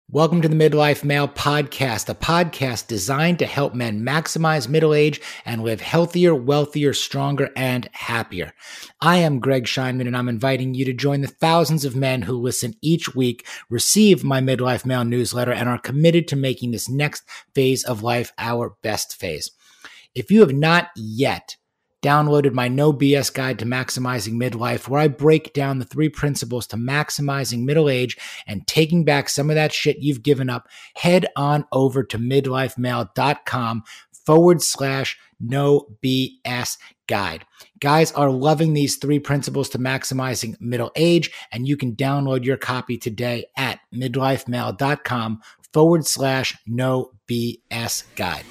Welcome to the Midlife Male Podcast, a podcast designed to help men maximize middle age and live healthier, wealthier, stronger, and happier. I am Greg Scheinman, and I'm inviting you to join the thousands of men who listen each week, receive my Midlife Male newsletter, and are committed to making this next phase of life our best phase. If you have not yet downloaded my No BS Guide to Maximizing Midlife, where I break down the 3 principles to maximizing middle age and taking back some of that shit you've given up, head on over to midlifemale.com/No BS Guide. Guys are loving these 3 principles to maximizing middle age, and you can download your copy today at midlifemale.com/No BS Guide.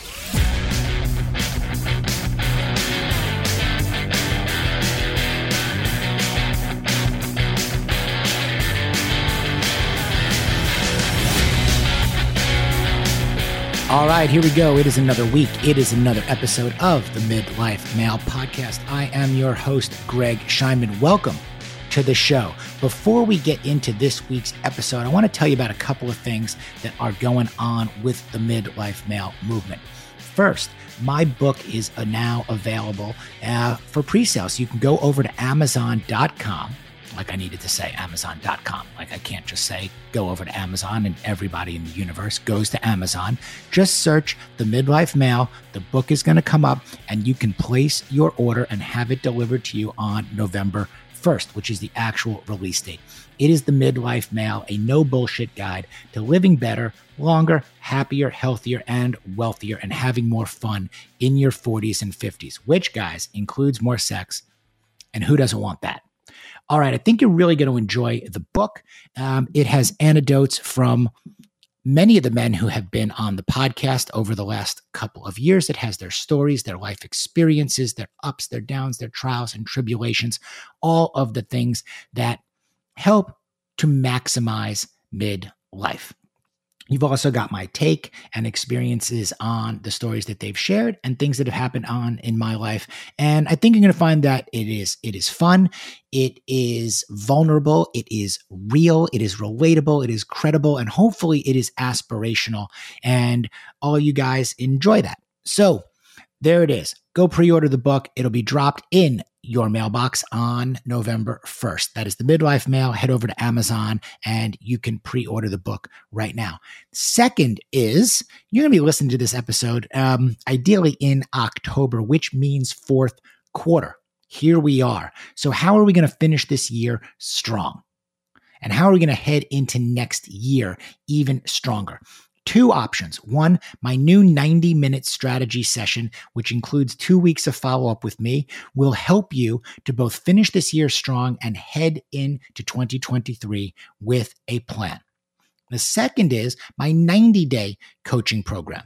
All right, here we go. It is another week. It is another episode of the Midlife Male Podcast. I am your host, Greg Scheinman. Welcome to the show. Before we get into this week's episode, I want to tell you about a couple of things that are going on with the Midlife Male movement. First, my book is now available for pre-sale. So you can go over to Amazon.com. Like I needed to say Amazon.com. Like I can't just say go over to Amazon and everybody in the universe goes to Amazon. Just search The Midlife Male. The book is going to come up and you can place your order and have it delivered to you on November 1st, which is the actual release date. It is The Midlife Male, a no bullshit guide to living better, longer, happier, healthier, and wealthier, and having more fun in your 40s and 50s, which, guys, includes more sex. And who doesn't want that? All right, I think you're really going to enjoy the book. It has anecdotes from many of the men who have been on the podcast over the last couple of years. It has their stories, their life experiences, their ups, their downs, their trials and tribulations, all of the things that help to maximize midlife. You've also got my take and experiences on the stories that they've shared and things that have happened in my life. And I think you're going to find that it is fun, it is vulnerable, it is real, it is relatable, it is credible, and hopefully it is aspirational. And all you guys enjoy that. So there it is. Go pre-order the book. It'll be dropped in your mailbox on November 1st. That is The Midlife Male. Head over to Amazon and you can pre-order the book right now. Second is you're going to be listening to this episode ideally in October, which means 4th quarter. Here we are. So how are we going to finish this year strong? And how are we going to head into next year even stronger? 2 options. 1, my new 90-minute strategy session, which includes 2 weeks of follow-up with me, will help you to both finish this year strong and head into 2023 with a plan. The second is my 90-day coaching program.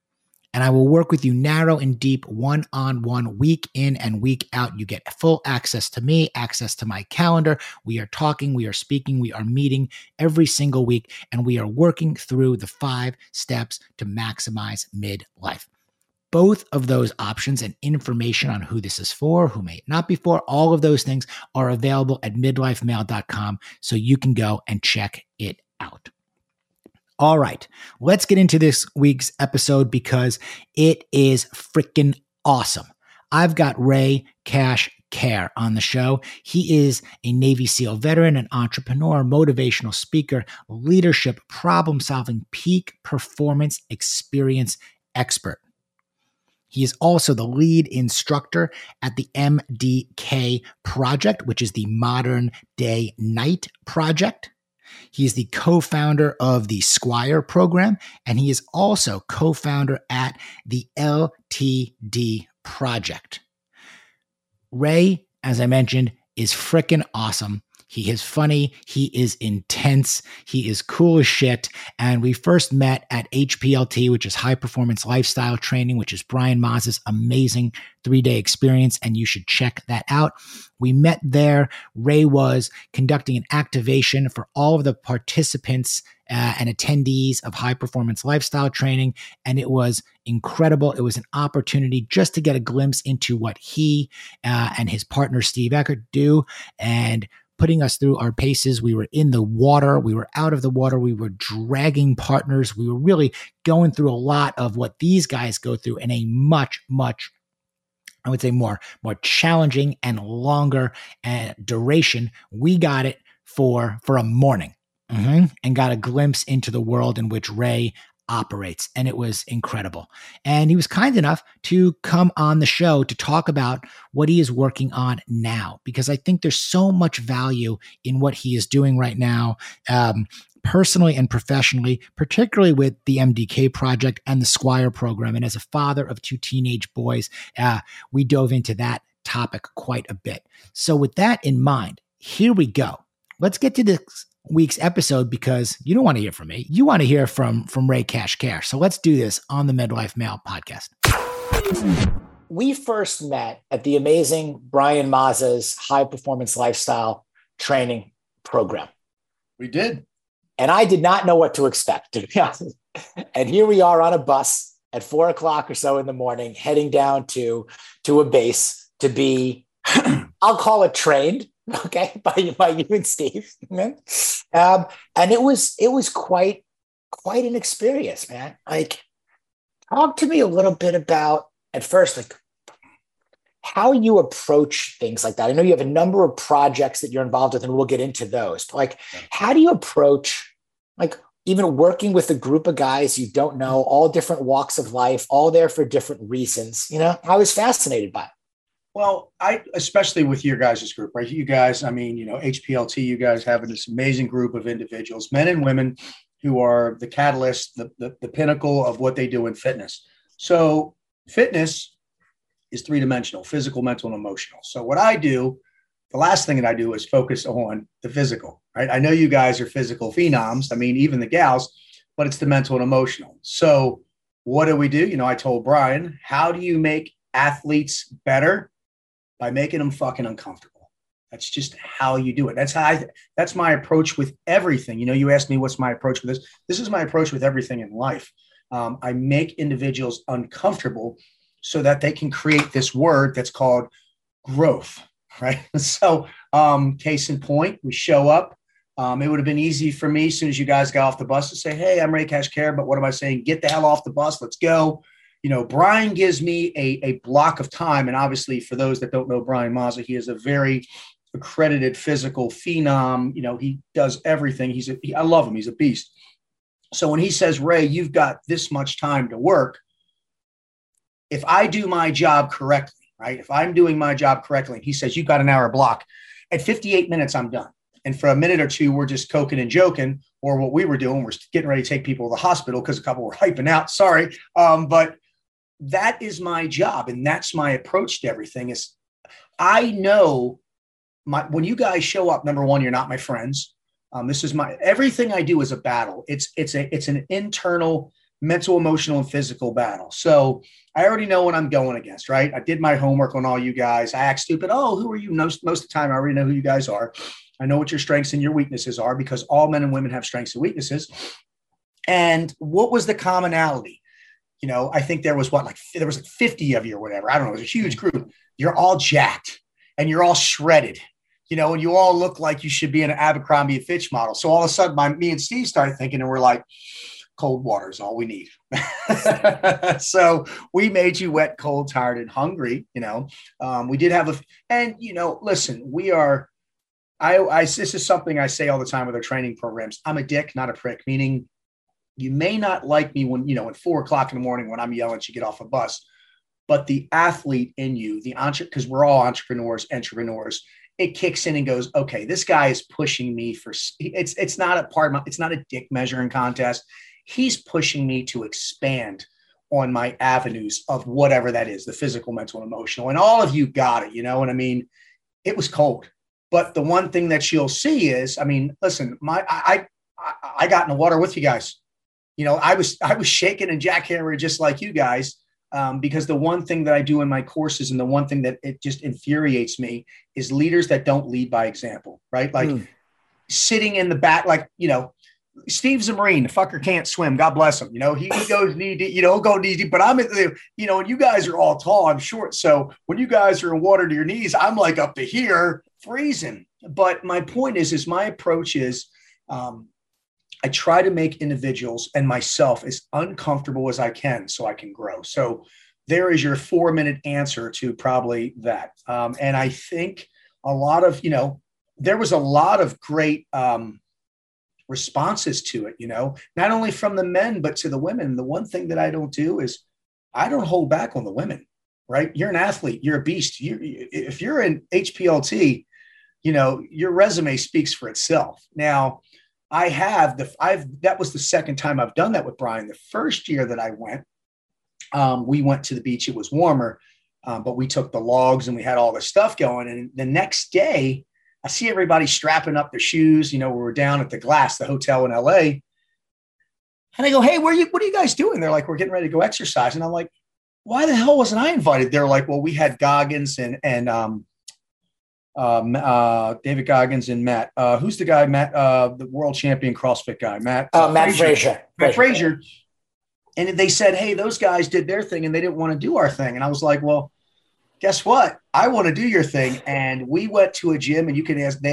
And I will work with you narrow and deep, one-on-one, week in and week out. You get full access to me, access to my calendar. We are talking, we are speaking, we are meeting every single week, and we are working through the 5 steps to maximize midlife. Both of those options and information on who this is for, who may it not be for, all of those things are available at midlifemale.com, so you can go and check it out. All right, let's get into this week's episode because it is freaking awesome. I've got Ray Cash Care on the show. He is a Navy SEAL veteran, an entrepreneur, motivational speaker, leadership, problem-solving, peak performance experience expert. He is also the lead instructor at the MDK Project, which is the Modern Day Night Project. He is the co-founder of the Squire program, and he is also co-founder at the LTD Project. Ray, as I mentioned, is freaking awesome. He is funny. He is intense. He is cool as shit. And we first met at HPLT, which is High Performance Lifestyle Training, which is Brian Maz's amazing 3-day experience. And you should check that out. We met there. Ray was conducting an activation for all of the participants and attendees of High Performance Lifestyle Training. And it was incredible. It was an opportunity just to get a glimpse into what he and his partner, Steve Eckert, do. And putting us through our paces. We were in the water. We were out of the water. We were dragging partners. We were really going through a lot of what these guys go through in a much, I would say more challenging and longer duration. We got it for a morning and got a glimpse into the world in which Ray operates. And it was incredible. And he was kind enough to come on the show to talk about what he is working on now, because I think there's so much value in what he is doing right now, personally and professionally, particularly with the MDK project and the Squire program. And as a father of 2 teenage boys, we dove into that topic quite a bit. So with that in mind, here we go. Let's get to this week's episode, because you don't want to hear from me. You want to hear from Ray Kashkar. So let's do this on the Midlife Male podcast. We first met at the amazing Brian Mazza's High Performance Lifestyle Training Program. We did. And I did not know what to expect, to be honest. And here we are on a bus at 4 o'clock or so in the morning, heading down to a base to be, I'll call it trained, okay, by you and Steve. And it was quite an experience, man. Like, talk to me a little bit about, at first, like, how you approach things like that. I know you have a number of projects that you're involved with, and we'll get into those. But like, how do you approach, like, even working with a group of guys you don't know, all different walks of life, all there for different reasons? You know, I was fascinated by it. Well, especially with your guys' group, right? You guys, I mean, you know, HPLT, you guys have this amazing group of individuals, men and women, who are the catalyst, the pinnacle of what they do in fitness. So fitness is 3-dimensional: physical, mental, and emotional. So what I do, the last thing that I do is focus on the physical, right? I know you guys are physical phenoms. I mean, even the gals, but it's the mental and emotional. So what do? You know, I told Brian, how do you make athletes better? By making them fucking uncomfortable. That's just how you do it. That's my approach with everything. You know, you asked me, what's my approach with this? This is my approach with everything in life. I make individuals uncomfortable so that they can create this word that's called growth, right? So case in point, we show up. It would have been easy for me as soon as you guys got off the bus to say, hey, I'm Ray Kashkar, but what am I saying? Get the hell off the bus. Let's go. You know, Brian gives me a block of time. And obviously, for those that don't know Brian Mazza, he is a very accredited physical phenom. You know, he does everything. I love him. He's a beast. So when he says, Ray, you've got this much time to work, if I do my job correctly, right? If I'm doing my job correctly, and he says, you've got an hour block, at 58 minutes, I'm done. And for a minute or two, we're just coking and joking, or what we were doing, we're getting ready to take people to the hospital because a couple were hyping out. Sorry. But that is my job. And that's my approach to everything. Is I know when you guys show up, number one, you're not my friends. This is everything I do is a battle. It's an internal mental, emotional, and physical battle. So I already know what I'm going against, right? I did my homework on all you guys. I act stupid. Oh, who are you? Most of the time, I already know who you guys are. I know what your strengths and your weaknesses are, because all men and women have strengths and weaknesses. And what was the commonality? You know, I think there was like 50 of you or whatever. I don't know. It was a huge group. You're all jacked and you're all shredded, you know, and you all look like you should be an Abercrombie and Fitch model. So all of a sudden, me and Steve started thinking, and we're like, cold water is all we need. So we made you wet, cold, tired, and hungry. You know, we did have and you know, listen, this is something I say all the time with our training programs. I'm a dick, not a prick, meaning you may not like me when, you know, at 4 o'clock in the morning when I'm yelling at you get off a bus, but the athlete in you, because we're all entrepreneurs, it kicks in and goes, okay, this guy is pushing me it's not a dick measuring contest. He's pushing me to expand on my avenues of whatever that is, the physical, mental, and emotional. And all of you got it, you know what I mean? It was cold. But the one thing that you'll see is, I mean, listen, I got in the water with you guys. You know, I was shaking and jackhammering just like you guys, because the one thing that I do in my courses, and the one thing that it just infuriates me, is leaders that don't lead by example, right? Like sitting in the back, like, you know, Steve's a Marine. The fucker can't swim. God bless him. You know, he goes knee deep, you know, go knee deep. But I'm, you know, and you guys are all tall. I'm short. So when you guys are in water to your knees, I'm like up to here freezing. But my point is my approach is, I try to make individuals and myself as uncomfortable as I can so I can grow. So there is your 4-minute answer to probably that. And I think a lot of, there was a lot of great responses to it, not only from the men, but to the women. The one thing that I don't do is I don't hold back on the women, right? You're an athlete, you're a beast. If you're in HPLT, your resume speaks for itself. Now, that was the second time I've done that with Brian. The first year that I went, we went to the beach. It was warmer, but we took the logs and we had all this stuff going. And the next day, I see everybody strapping up their shoes. We were down at the Glass, the hotel in LA. And I go, hey, what are you guys doing? They're like, we're getting ready to go exercise. And I'm like, why the hell wasn't I invited? They're like, well, we had Goggins and David Goggins and Matt. Who's the guy? Matt, the world champion CrossFit guy, Matt. Matt Frazier. Matt Frazier. And they said, hey, those guys did their thing and they didn't want to do our thing. And I was like, well, guess what? I want to do your thing. And we went to a gym, and you can ask,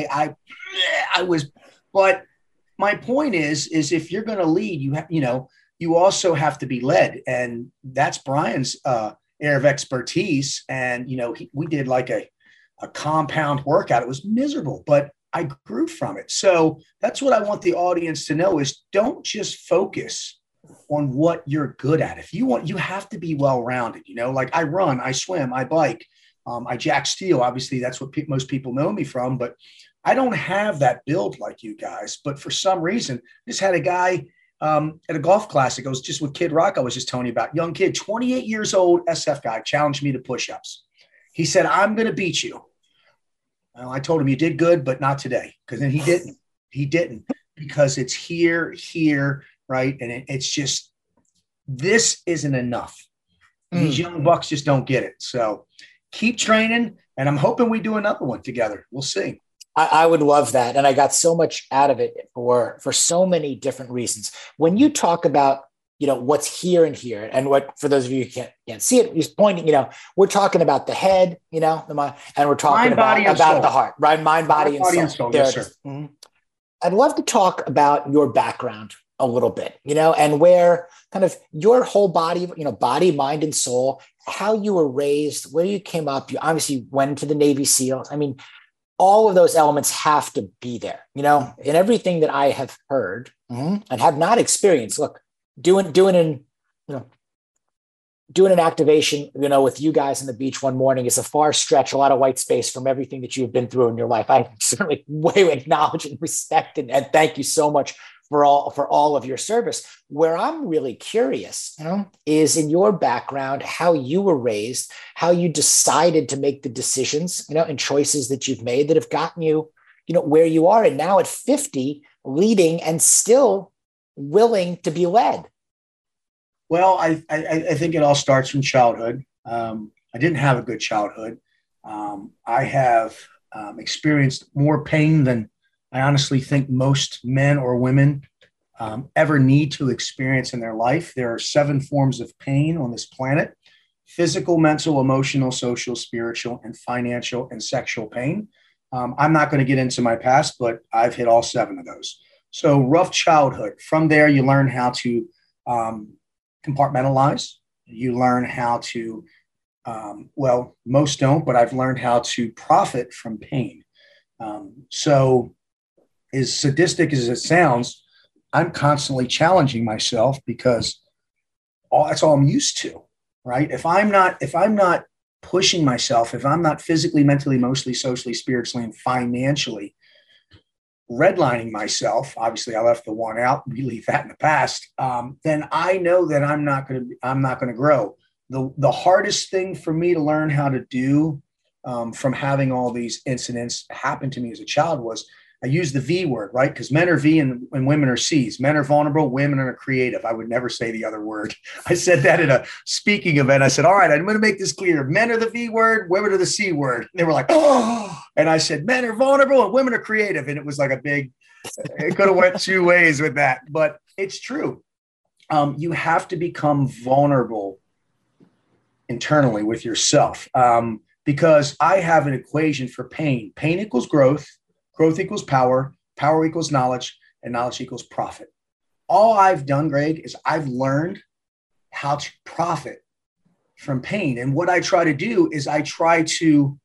but my point is if you're going to lead, you also have to be led. And that's Brian's area of expertise. And, we did like a compound workout. It was miserable, but I grew from it. So that's what I want the audience to know is don't just focus on what you're good at. If you have to be well-rounded, like I run, I swim, I bike, I jack steel. Obviously that's what most people know me from, but I don't have that build like you guys. But for some reason, just had a guy at a golf classic. I was just with Kid Rock. I was just telling you about young kid, 28 years old, SF guy, challenged me to push-ups. He said, I'm going to beat you. Well, I told him you did good, but not today. Because then he didn't because it's here, right? And it's just, this isn't enough. These young bucks just don't get it. So keep training. And I'm hoping we do another one together. We'll see. I would love that. And I got so much out of it for so many different reasons. When you talk about, what's here and here, and what, for those of you who can't see it, he's pointing, we're talking about the head, and we're talking about the heart, right? Mind, body, and soul. Yes, sir. Mm-hmm. I'd love to talk about your background a little bit, and where kind of your whole body, body, mind, and soul, how you were raised, where you came up. You obviously went into the Navy SEALs. I mean, all of those elements have to be there, in everything that I have heard and have not experienced. Look, doing an activation, with you guys on the beach one morning is a far stretch, a lot of white space from everything that you've been through in your life. I certainly way acknowledge and respect and thank you so much for all of your service. Where I'm really curious, is in your background, how you were raised, how you decided to make the decisions, and choices that you've made that have gotten you, where you are. And now at 50, leading and still willing to be led. Well, I think it all starts from childhood. I didn't have a good childhood. I have experienced more pain than I honestly think most men or women ever need to experience in their life. There are 7 forms of pain on this planet: physical, mental, emotional, social, spiritual, and financial and sexual pain. I'm not going to get into my past, but I've hit all 7 of those. So rough childhood. From there, you learn how to compartmentalize. You learn how to, most don't, but I've learned how to profit from pain. So as sadistic as it sounds, I'm constantly challenging myself because that's all I'm used to, right? If I'm not pushing myself, if I'm not physically, mentally, emotionally, socially, spiritually, and financially redlining myself, obviously I left the one out, we leave that in the past, then I know that I'm not going to grow. The hardest thing for me to learn how to do from having all these incidents happen to me as a child was I use the V word, right? Because men are V and women are C's. Men are vulnerable, women are creative. I would never say the other word. I said that at a speaking event. I said, all right, I'm going to make this clear. Men are the V word, women are the C word. And they were like, oh, and I said, men are vulnerable and women are creative. And it was like it could have went 2 ways with that, but it's true. You have to become vulnerable internally with yourself because I have an equation for pain. Pain equals growth. Growth equals power. Power equals knowledge, and knowledge equals profit. All I've done, Greg, is I've learned how to profit from pain. And what I try to do is I try to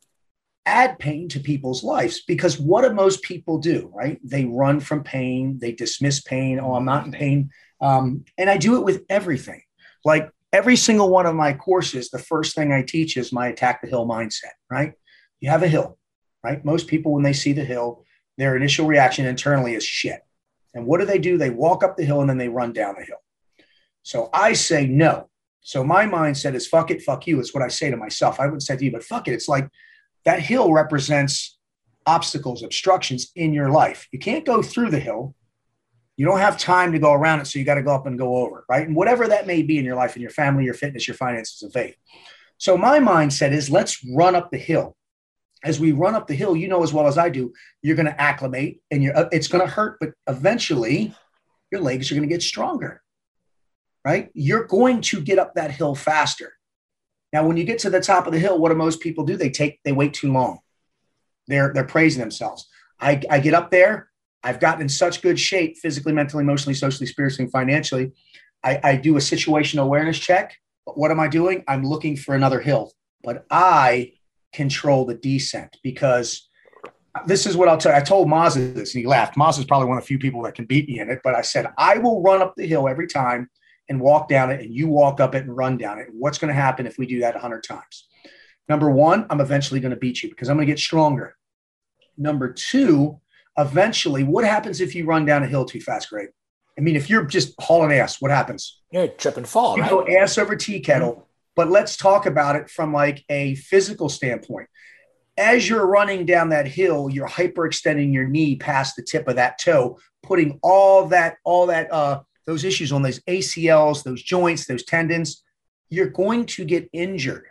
add pain to people's lives, because what do most people do, right? They run from pain. They dismiss pain. Oh, I'm not in pain. And I do it with everything. Like every single one of my courses, the first thing I teach is my attack the hill mindset, right? You have a hill, right? Most people, when they see the hill, their initial reaction internally is shit. And what do? They walk up the hill and then they run down the hill. So I say no. So my mindset is fuck it, fuck you. It's what I say to myself. I wouldn't say to you, but fuck it. It's like that hill represents obstacles, obstructions in your life. You can't go through the hill. You don't have time to go around it. So you got to go up and go over, right? And whatever that may be in your life, in your family, your fitness, your finances, and faith. So my mindset is let's run up the hill. As we run up the hill, you know as well as I do, you're going to acclimate and it's going to hurt, but eventually your legs are going to get stronger, right? You're going to get up that hill faster. Now, when you get to the top of the hill, what do most people do? They wait too long. They're praising themselves. I get up there. I've gotten in such good shape, physically, mentally, emotionally, socially, spiritually, and financially. I do a situational awareness check. But what am I doing? I'm looking for another hill, but I control the descent, because this is what I'll tell you. I told Maz this and he laughed. Maz is probably one of the few people that can beat me in it, but I said, I will run up the hill every time and walk down it, and you walk up it and run down it. What's going to happen if we do that 100 times? Number one, I'm eventually going to beat you because I'm going to get stronger. Number two, eventually, what happens if you run down a hill too fast, Greg? I mean, if you're just hauling ass, what happens? You trip and fall, you right? Go ass over tea kettle. Mm-hmm. But let's talk about it from like a physical standpoint. As you're running down that hill, you're hyperextending your knee past the tip of that toe, putting all that those issues on those ACLs, those joints, those tendons. You're going to get injured.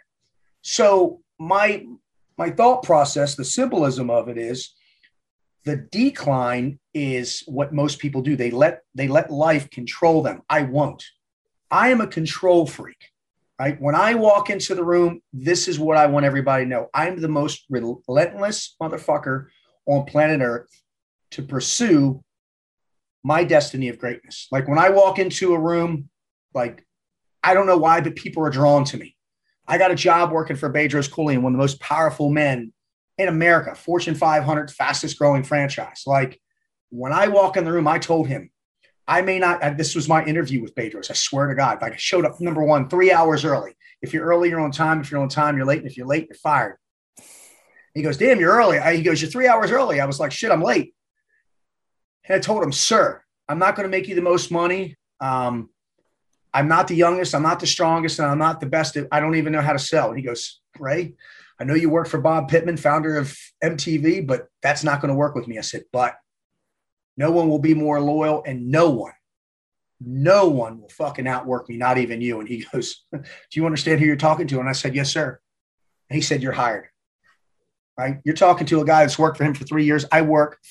So my thought process, the symbolism of it is the decline is what most people do. They let life control them. I won't. I am a control freak. Right? When I walk into the room, this is what I want everybody to know. I'm the most relentless motherfucker on planet Earth to pursue my destiny of greatness. Like when I walk into a room, like, I don't know why, but people are drawn to me. I got a job working for Bedros Keuilian, one of the most powerful men in America, Fortune 500, fastest growing franchise. Like when I walk in the room, I told him, I may not, this was my interview with Bedros. I swear to God, like I showed up, number one, 3 hours early. If you're early, you're on time. If you're on time, you're late. And if you're late, you're fired. He goes, damn, you're early. He goes, you're 3 hours early. I was like, shit, I'm late. And I told him, sir, I'm not going to make you the most money. I'm not the youngest. I'm not the strongest. And I'm not the best. I don't even know how to sell. And he goes, Ray, I know you work for Bob Pittman, founder of MTV, but that's not going to work with me. I said, but no one will be more loyal, and no one will fucking outwork me, not even you. And he goes, do you understand who you're talking to? And I said, yes, sir. And he said, you're hired, right? You're talking to a guy that's worked for him for 3 years. I work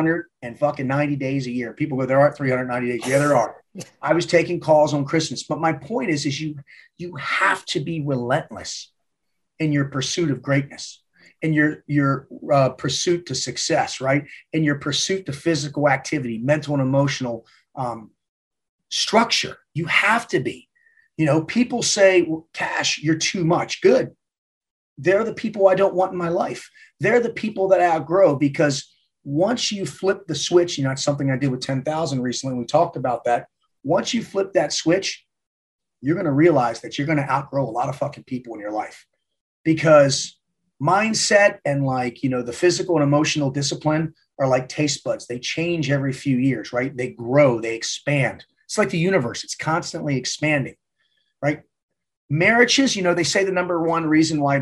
390 days a year. People go, there aren't 390 days. Yeah, there are. I was taking calls on Christmas. But my point is you have to be relentless in your pursuit of greatness. In your pursuit to success, right? In your pursuit to physical activity, mental and emotional structure. You have to be. You know, people say, well, Cash, you're too much. Good. They're the people I don't want in my life. They're the people that I outgrow, because once you flip the switch, you know, it's something I did with 10,000 recently. We talked about that. Once you flip that switch, you're going to realize that you're going to outgrow a lot of fucking people in your life, because mindset and like, you know, the physical and emotional discipline are like taste buds. They change every few years, right? They grow, they expand. It's like the universe. It's constantly expanding, right? Marriages, you know, they say the number one reason why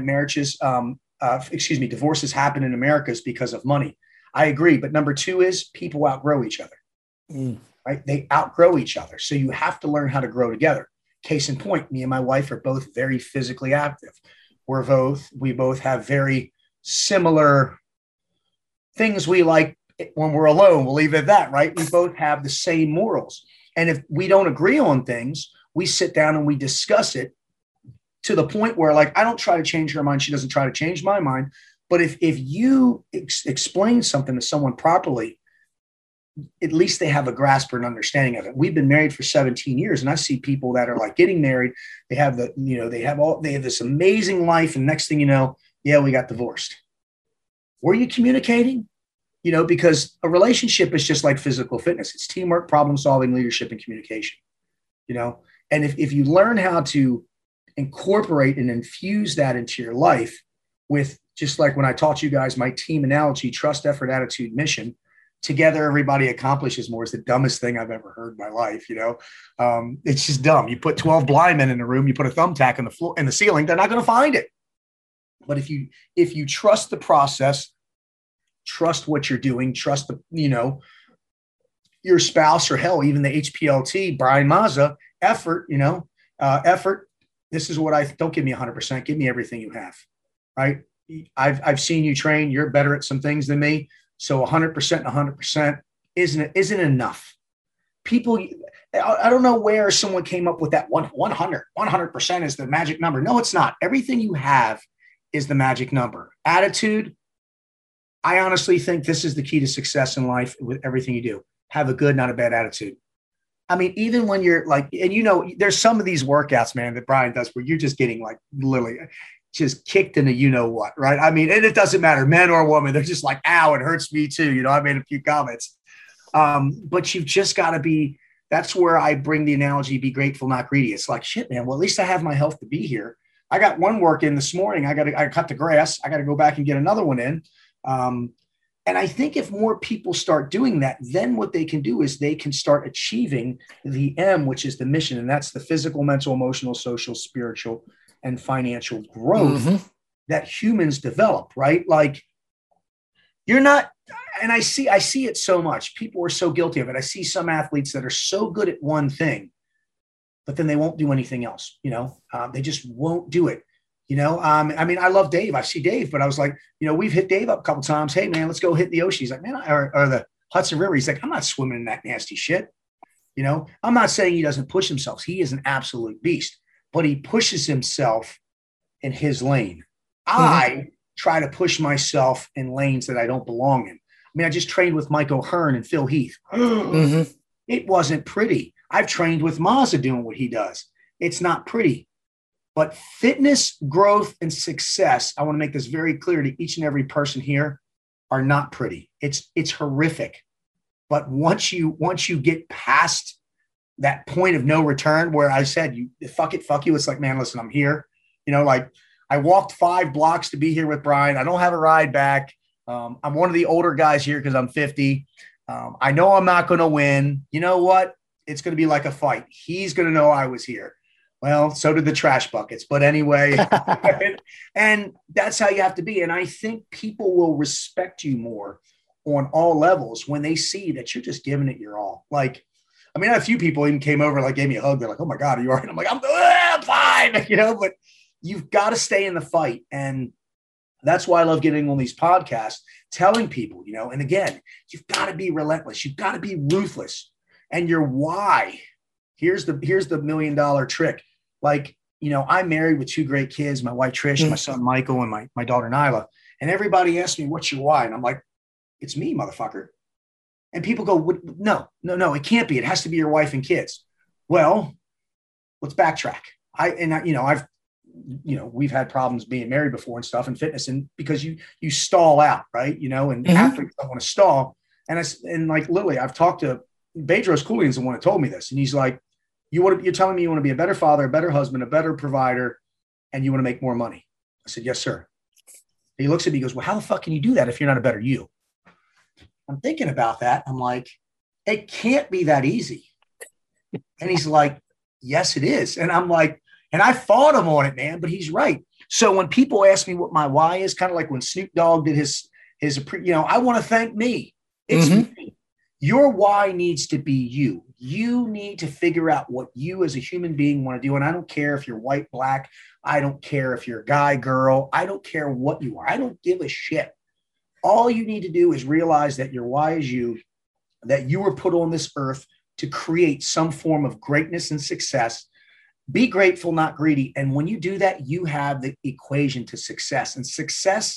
divorces happen in America is because of money. I agree. But number two is people outgrow each other, right? They outgrow each other. So you have to learn how to grow together. Case in point, me and my wife are both very physically active. We both have very similar things we like when we're alone. We'll leave it at that, right? We both have the same morals. And if we don't agree on things, we sit down and we discuss it to the point where, like, I don't try to change her mind. She doesn't try to change my mind. But if you explain something to someone properly, at least they have a grasp or an understanding of it. We've been married for 17 years, and I see people that are like getting married. They have they have this amazing life, and next thing you know, yeah, we got divorced. Were you communicating? Because a relationship is just like physical fitness. It's teamwork, problem solving, leadership, and communication. And if you learn how to incorporate and infuse that into your life with, just like when I taught you guys my team analogy, trust, effort, attitude, mission, together everybody accomplishes more, is the dumbest thing I've ever heard in my life. It's just dumb. You put 12 blind men in a room, you put a thumbtack in the floor, in the ceiling, they're not going to find it. But if you trust the process, trust what you're doing, trust your spouse, or hell, even the HPLT, Brian Mazza, effort, effort. This is what don't give me 100%. Give me everything you have. Right. I've seen you train. You're better at some things than me. So 100% and 100% isn't enough. People, I don't know where someone came up with that 100% is the magic number. No, it's not. Everything you have is the magic number. Attitude. I honestly think this is the key to success in life with everything you do. Have a good, not a bad attitude. I mean, even when you're like, and there's some of these workouts, man, that Brian does where you're just getting like literally just kicked into what, right? I mean, and it doesn't matter, man or woman. They're just like, ow, it hurts me too. I made a few comments. But you've just got to be, that's where I bring the analogy, be grateful, not greedy. It's like, shit, man, well, at least I have my health to be here. I got one work in this morning. I cut the grass. I got to go back and get another one in. And I think if more people start doing that, then what they can do is they can start achieving the M, which is the mission. And that's the physical, mental, emotional, social, spiritual, and financial growth that humans develop, right? Like you're not, and I see it so much. People are so guilty of it. I see some athletes that are so good at one thing, but then they won't do anything else. They just won't do it. I mean, I love Dave. I see Dave, but I was like, we've hit Dave up a couple of times. Hey, man, let's go hit the ocean. He's like, man, or the Hudson River. He's like, I'm not swimming in that nasty shit. I'm not saying he doesn't push himself. He is an absolute beast, but he pushes himself in his lane. I try to push myself in lanes that I don't belong in. I mean, I just trained with Mike O'Hearn and Phil Heath. It wasn't pretty. I've trained with Mazza doing what he does. It's not pretty. But fitness, growth, and success, I want to make this very clear to each and every person here, are not pretty. It's horrific. But once you get past that point of no return where I said, fuck you. It's like, man, listen, I'm here. Like I walked 5 blocks to be here with Brian. I don't have a ride back. I'm one of the older guys here because I'm 50. I know I'm not going to win. You know what? It's going to be like a fight. He's going to know I was here. Well, so did the trash buckets. But anyway, and that's how you have to be. And I think people will respect you more on all levels when they see that you're just giving it your all. Like, I mean, a few people even came over, like gave me a hug. They're like, oh my God, are you all right? I'm like, I'm fine, but you've got to stay in the fight. And that's why I love getting on these podcasts, telling people, and again, you've got to be relentless. You've got to be ruthless. And your why. Here's the $1 million trick. Like, I'm married with 2 great kids, my wife, Trish, my son, Michael, and my daughter, Nyla. And everybody asks me, what's your why? And I'm like, it's me, motherfucker. And people go, no, it can't be. It has to be your wife and kids. Well, let's backtrack. We've had problems being married before and stuff in fitness. And because you stall out, right. And athletes don't want to stall. And like literally, I've talked to Bedros Keuilian's the one that told me this. And he's like, you're telling me you want to be a better father, a better husband, a better provider, and you want to make more money. I said, yes, sir. He looks at me, he goes, well, how the fuck can you do that if you're not a better you? I'm thinking about that. I'm like, it can't be that easy. And he's like, yes, it is. And I'm like, and I fought him on it, man, but he's right. So when people ask me what my why is, kind of like when Snoop Dogg did his I want to thank me. It's me. Your why needs to be you. You need to figure out what you as a human being want to do. And I don't care if you're white, black. I don't care if you're a guy, girl. I don't care what you are. I don't give a shit. All you need to do is realize that your why is you, that you were put on this earth to create some form of greatness and success. Be grateful, not greedy. And when you do that, you have the equation to success. And success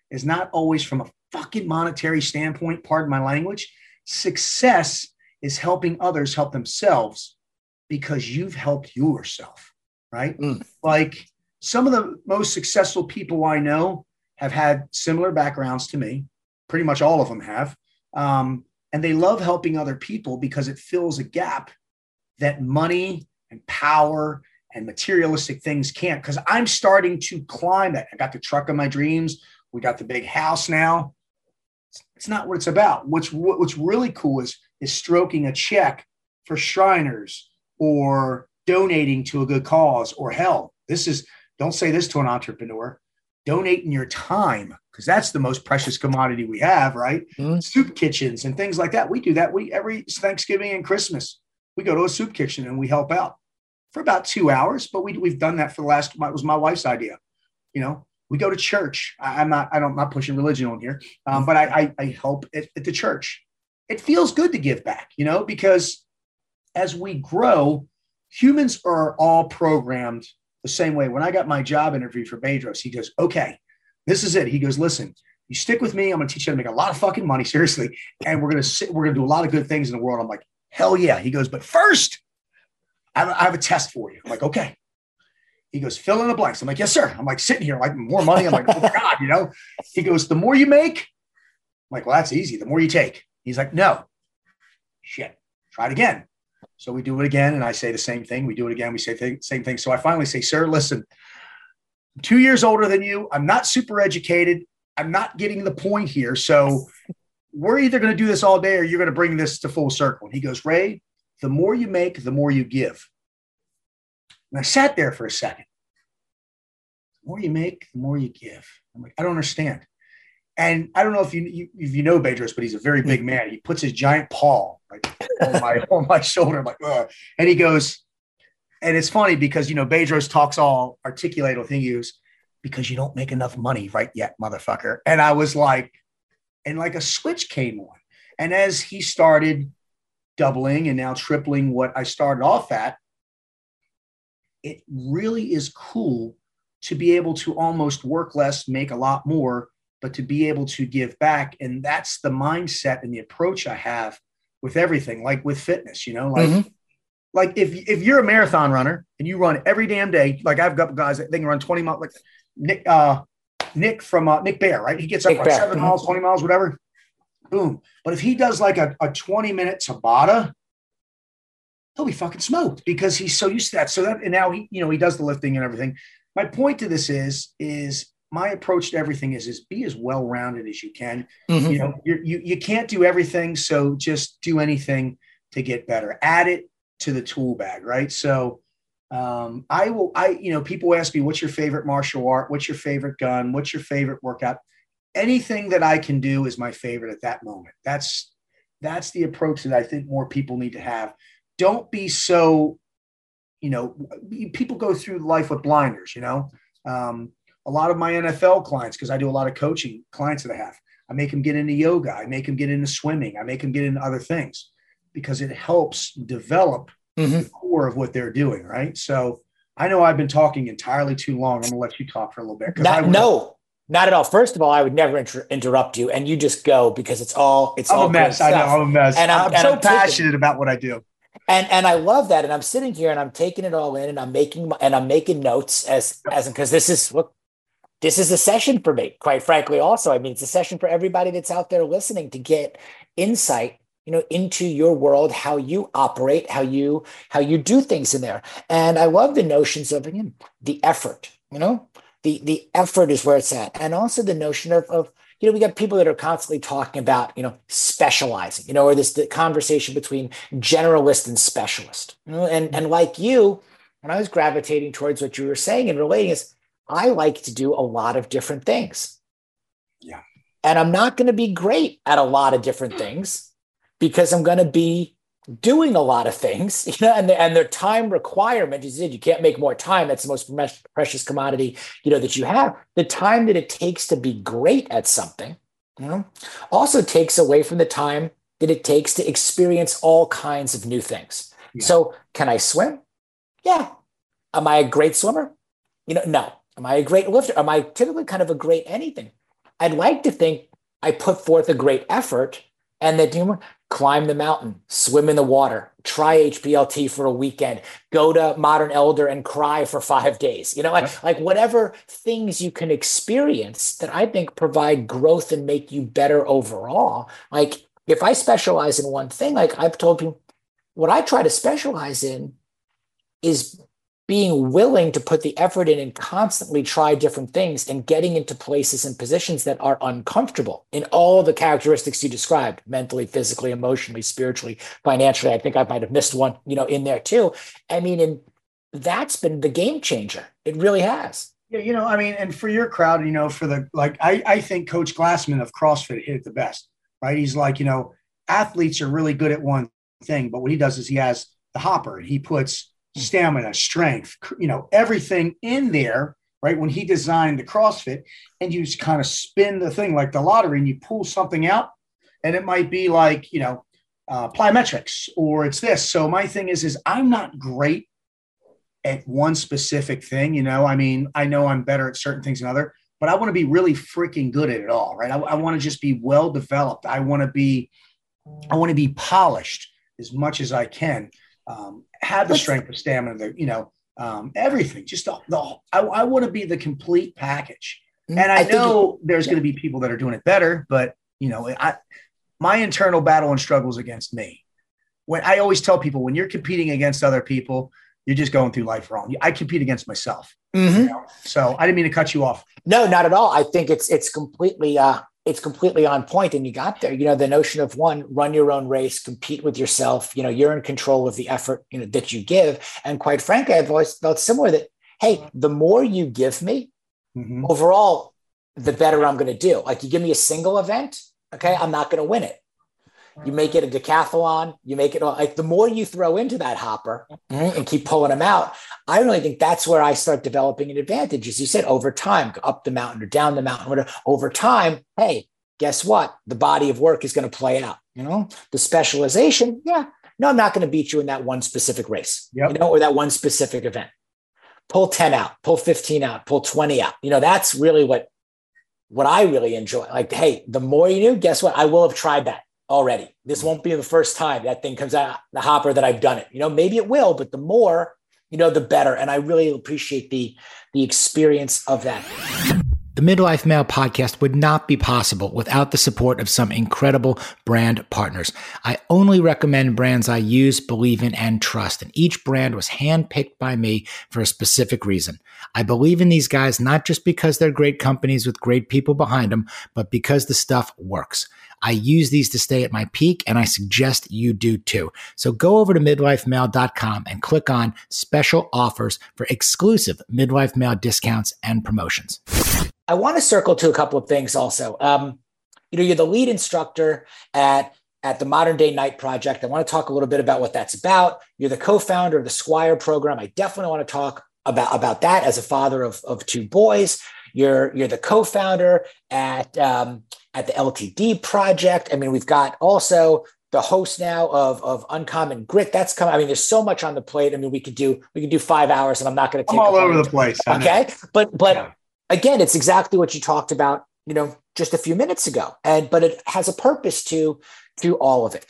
is not always from a fucking monetary standpoint, pardon my language. Success is helping others help themselves because you've helped yourself, right? Like some of the most successful people I know have had similar backgrounds to me. Pretty much all of them have. And they love helping other people because it fills a gap that money and power and materialistic things can't. Because I'm starting to climb that. I got the truck of my dreams. We got the big house now. It's not what it's about. What's really cool is stroking a check for Shriners or donating to a good cause, or hell, don't say this to an entrepreneur, donating your time, because that's the most precious commodity we have, right? Soup kitchens and things like that. We do that. Every Thanksgiving and Christmas, we go to a soup kitchen and we help out for about 2 hours, but we've done that for it was my wife's idea. We go to church. I'm not pushing religion on here, but I help at the church. It feels good to give back, because as we grow, humans are all programmed the same way. When I got my job interview for Bedros, he goes, okay, this is it. He goes, listen, you stick with me. I'm going to teach you how to make a lot of fucking money, seriously. And we're going to do a lot of good things in the world. I'm like, hell yeah. He goes, but first, I have a test for you. I'm like, okay. He goes, fill in the blanks. I'm like, yes, sir. I'm like sitting here, like more money. I'm like, oh my God, He goes, the more you make. I'm like, well, that's easy. The more you take. He's like, no. Shit. Try it again. So we do it again. And I say the same thing. We do it again. We say the same thing. So I finally say, sir, listen, I'm 2 years older than you. I'm not super educated. I'm not getting the point here. So we're either going to do this all day or you're going to bring this to full circle. And he goes, Ray, the more you make, the more you give. And I sat there for a second. The more you make, the more you give. I'm like, I don't understand. And I don't know if you know Bedros, but he's a very big man. He puts his giant paw on my shoulder. I'm like, ugh. And he goes, and it's funny because, Bedros talks all articulated with him. He goes, because you don't make enough money right yet, motherfucker. And I was like, and like a switch came on. And as he started doubling and now tripling what I started off at, it really is cool to be able to almost work less, make a lot more, but to be able to give back. And that's the mindset and the approach I have with everything, like with fitness, like if you're a marathon runner and you run every damn day, like I've got guys that they can run 20 miles, like Nick from Nick Bear, right? He gets up like 7 miles, 20 miles, whatever. Boom. But if he does like a 20-minute Tabata, he'll be fucking smoked because he's so used to that. So that, and now he does the lifting and everything. My point to this is my approach to everything is be as well-rounded as you can. You can't do everything. So just do anything to get better. Add it to the tool bag. Right. So people ask me, what's your favorite martial art? What's your favorite gun? What's your favorite workout? Anything that I can do is my favorite at that moment. That's the approach that I think more people need to have. Don't be so, people go through life with blinders, a lot of my NFL clients, because I do a lot of coaching clients that I make them get into yoga. I make them get into swimming. I make them get into other things because it helps develop the core of what they're doing. Right. So I know I've been talking entirely too long. I'm going to let you talk for a little bit. No, not at all. First of all, I would never interrupt you, and you just go because it's all a mess. I know I'm a mess. And I'm so passionate about what I do. And I love that. And I'm sitting here and I'm taking it all in and I'm making notes as because this is a session for me, quite frankly. Also, I mean, it's a session for everybody that's out there listening to get insight, into your world, how you operate, how you do things in there. And I love the notions of, again, the effort, the effort is where it's at. And also the notion of we got people that are constantly talking about, specializing, or the conversation between generalist and specialist, and like you, when I was gravitating towards what you were saying and relating is, I like to do a lot of different things. Yeah. And I'm not going to be great at a lot of different things because I'm going to be doing a lot of things, and their time requirement is you can't make more time. That's the most precious commodity, that you have. The time that it takes to be great at something, also takes away from the time that it takes to experience all kinds of new things. Yeah. So can I swim? Yeah. Am I a great swimmer? No. Am I a great lifter? Am I typically kind of a great anything? I'd like to think I put forth a great effort and that climb the mountain, swim in the water, try HPLT for a weekend, go to Modern Elder and cry for 5 days, like whatever things you can experience that I think provide growth and make you better overall. Like if I specialize in one thing, like I've told people, what I try to specialize in is being willing to put the effort in and constantly try different things and getting into places and positions that are uncomfortable in all the characteristics you described, mentally, physically, emotionally, spiritually, financially. I think I might have missed one, in there too. I mean, and that's been the game changer. It really has. Yeah, and for your crowd, I think Coach Glassman of CrossFit hit it the best, right? He's like, athletes are really good at one thing, but what he does is he has the hopper and he puts stamina, strength, everything in there, right? When he designed the CrossFit, and you just kind of spin the thing like the lottery and you pull something out, and it might be like, plyometrics, or it's this. So my thing is I'm not great at one specific thing, I know I'm better at certain things than other, but I want to be really freaking good at it all, right? I want to just be well developed. I want to be polished as much as I can. Have the strength, the stamina, everything. Just I want to be the complete package. And I know there's going to be people that are doing it better, but my internal battle and struggles against me. When I always tell people, when you're competing against other people, you're just going through life wrong. I compete against myself. Mm-hmm. So I didn't mean to cut you off. No, not at all. I think it's completely on point, and you got there. The notion of run your own race, compete with yourself. You're in control of the effort that you give. And quite frankly, I've always felt similar that, hey, the more you give me, overall, the better I'm going to do. Like you give me a single event, okay, I'm not going to win it. You make it a decathlon, you make it like the more you throw into that hopper and keep pulling them out, I really think that's where I start developing an advantage. As you said, over time, go up the mountain or down the mountain, whatever. Over time, hey, guess what? The body of work is going to play out. The specialization, no, I'm not going to beat you in that one specific race, or that one specific event. Pull 10 out, pull 15 out, pull 20 out. That's really what I really enjoy. Like, hey, the more you do, guess what? I will have tried that already. This won't be the first time that thing comes out the hopper that I've done it. Maybe it will, but the more, the better. And I really appreciate the experience of that. The Midlife Male podcast would not be possible without the support of some incredible brand partners. I only recommend brands I use, believe in, and trust, and each brand was handpicked by me for a specific reason. I believe in these guys not just because they're great companies with great people behind them, but because the stuff works. I use these to stay at my peak, and I suggest you do too. So go over to midlifemale.com and click on special offers for exclusive Midlife Male discounts and promotions. I want to circle to a couple of things also. You're the lead instructor at the Modern Day Night Project. I want to talk a little bit about what that's about. You're the co-founder of the Squire program. I definitely want to talk about that as a father of two boys. You're the co-founder at the LTD Project. I mean, we've got also the host now of Uncommon Grit. That's coming. I mean, there's so much on the plate. I mean, we could do 5 hours, and I'm not going to take. I'm all over the place. Okay, but. Yeah. Again, it's exactly what you talked about, just a few minutes ago. But it has a purpose to all of it.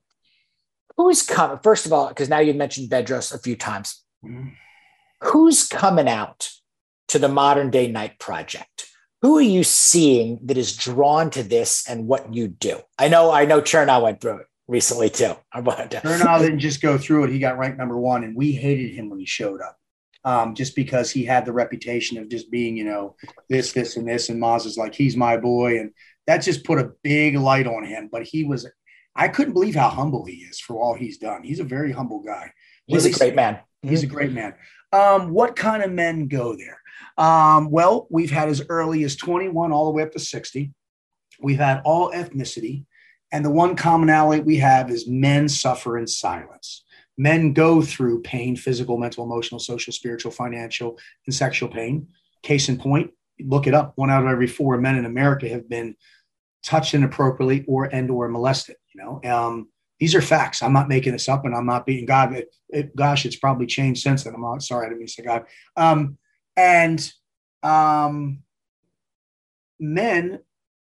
Who's coming? First of all, because now you've mentioned Bedros a few times. Who's coming out to the Modern Day Night Project? Who are you seeing that is drawn to this and what you do? I know Chernow went through it recently too. Chernow didn't just go through it. He got ranked number 1, and we hated him when he showed up. Just because he had the reputation of just being, this, and this, and Maz is like, he's my boy. And that just put a big light on him. But I couldn't believe how humble he is for all he's done. He's a very humble guy. He's a great man. He's a great man. What kind of men go there? Well, we've had as early as 21 all the way up to 60. We've had all ethnicity. And the one commonality we have is men suffer in silence. Men go through pain, physical, mental, emotional, social, spiritual, financial, and sexual pain. Case in point, look it up. 1 out of every 4 men in America have been touched inappropriately or molested. These are facts. I'm not making this up, and I'm not beating God. Gosh, it's probably changed since then. I'm not sorry. I didn't mean to say God. Men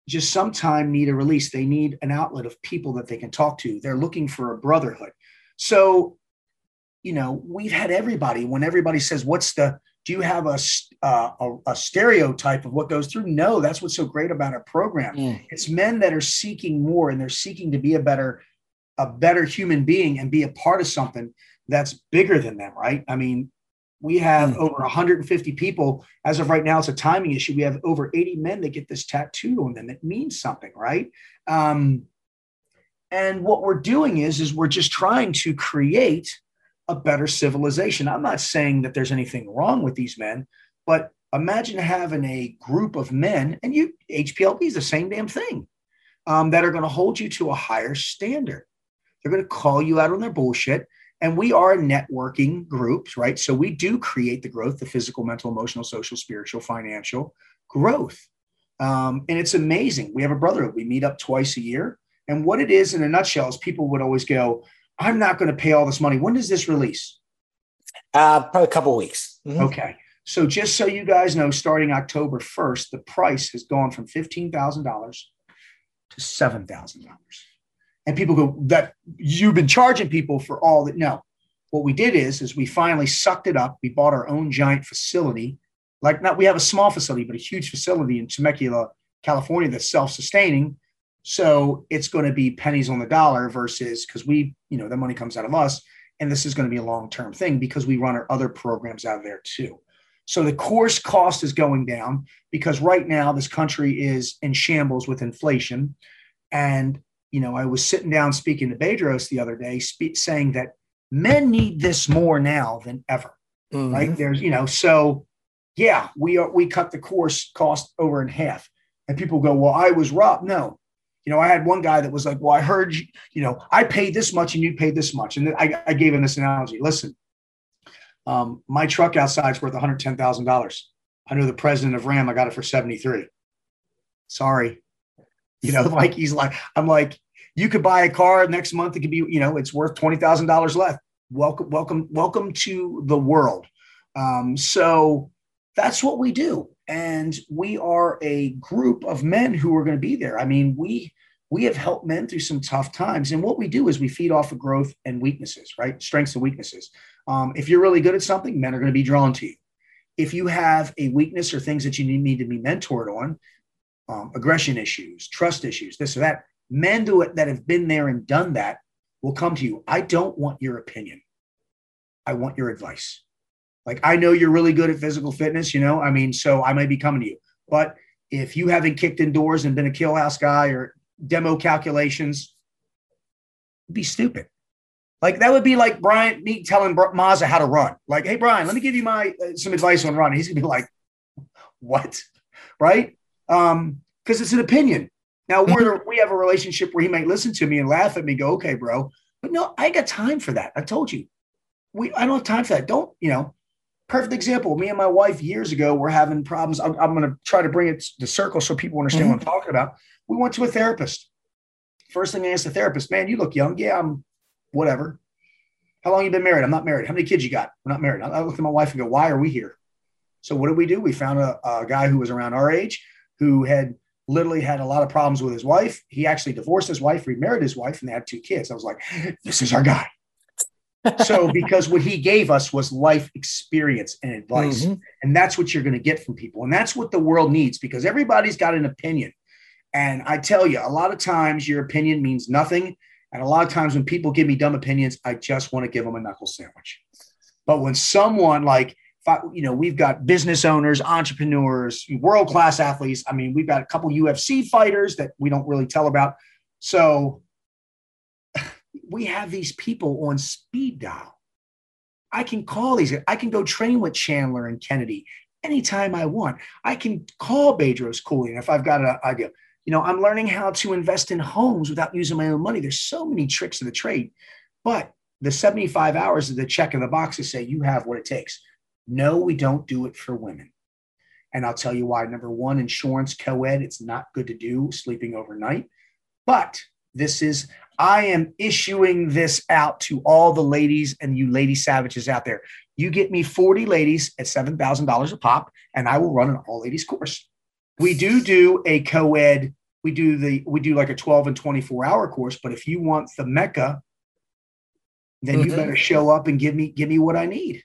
just sometime need a release. They need an outlet of people that they can talk to. They're looking for a brotherhood. So, we've had everybody, when everybody says, do you have a stereotype of what goes through? No, that's what's so great about our program. It's men that are seeking more, and they're seeking to be a better human being and be a part of something that's bigger than them, right? I mean, we have over 150 people. As of right now, it's a timing issue. We have over 80 men that get this tattooed on them. It means something, right? And what we're doing is we're just trying to create a better civilization. I'm not saying that there's anything wrong with these men, but imagine having a group of men, and HPLP is the same damn thing, that are going to hold you to a higher standard. They're going to call you out on their bullshit. And we are networking groups, right? So we do create the growth, the physical, mental, emotional, social, spiritual, financial growth. And it's amazing. We have a brotherhood. We meet up twice a year. And what it is in a nutshell is people would always go, I'm not going to pay all this money. When does this release? Probably a couple of weeks. Mm-hmm. Okay. So just so you guys know, starting October 1st, the price has gone from $15,000 to $7,000. And people go, that you've been charging people for all that. No, what we did is we finally sucked it up. We bought our own giant facility. We have a small facility, but a huge facility in Temecula, California, that's self-sustaining. So it's going to be pennies on the dollar versus, because the money comes out of us. And this is going to be a long-term thing because we run our other programs out of there too. So the course cost is going down because right now this country is in shambles with inflation. And I was sitting down speaking to Bedros the other day, saying that men need this more now than ever, right? There's, we cut the course cost over in half, and people go, well, I was robbed. No, I had one guy that was like, well, I heard, I paid this much and you paid this much. And I gave him this analogy. Listen, my truck outside is worth $110,000. I know the president of Ram, I got it for 73. Sorry. I'm like, you could buy a car next month. It could be, it's worth $20,000 left. Welcome to the world. So that's what we do. And we are a group of men who are going to be there. I mean, we have helped men through some tough times. And what we do is we feed off of growth and weaknesses, right? Strengths and weaknesses. If you're really good at something, men are going to be drawn to you. If you have a weakness or things that you need to be mentored on, aggression issues, trust issues, this or that, men that have been there and done that will come to you. I don't want your opinion. I want your advice. Like, I know you're really good at physical fitness, so I might be coming to you. But if you haven't kicked indoors and been a kill house guy or demo calculations, it'd be stupid. Like, that would be like me telling Mazza how to run. Like, hey, Brian, let me give you some advice on running. He's going to be like, what? Right? Because it's an opinion. Now, we have a relationship where he might listen to me and laugh at me, go, okay, bro. But no, I ain't got time for that. I told you. I don't have time for that. Perfect example. Me and my wife years ago were having problems. I'm going to try to bring it to the circle so people understand what I'm talking about. We went to a therapist. First thing I asked the therapist, man, you look young. Yeah, I'm whatever. How long you been married? I'm not married. How many kids you got? We're not married. I looked at my wife and go, why are we here? So what did we do? We found a guy who was around our age who had literally had a lot of problems with his wife. He actually divorced his wife, remarried his wife, and they had 2 kids. I was like, this is our guy. So because what he gave us was life experience and advice. And that's what you're going to get from people. And that's what the world needs, because everybody's got an opinion. And I tell you, a lot of times your opinion means nothing. And a lot of times when people give me dumb opinions, I just want to give them a knuckle sandwich. But when someone we've got business owners, entrepreneurs, world-class athletes. I mean, we've got a couple UFC fighters that we don't really tell about. So we have these people on speed dial. I can call these. I can go train with Chandler and Kennedy anytime I want. I can call Bedros Keuilian if I've got an idea. I'm learning how to invest in homes without using my own money. There's so many tricks of the trade. But the 75 hours is the check in the box to say you have what it takes. No, we don't do it for women. And I'll tell you why. Number one, insurance, co-ed, it's not good to do, sleeping overnight. But I am issuing this out to all the ladies and you lady savages out there. You get me 40 ladies at $7,000 a pop, and I will run an all ladies course. We do a co-ed we do like a 12 and 24-hour course. But if you want the Mecca, then you better show up and give me what I need.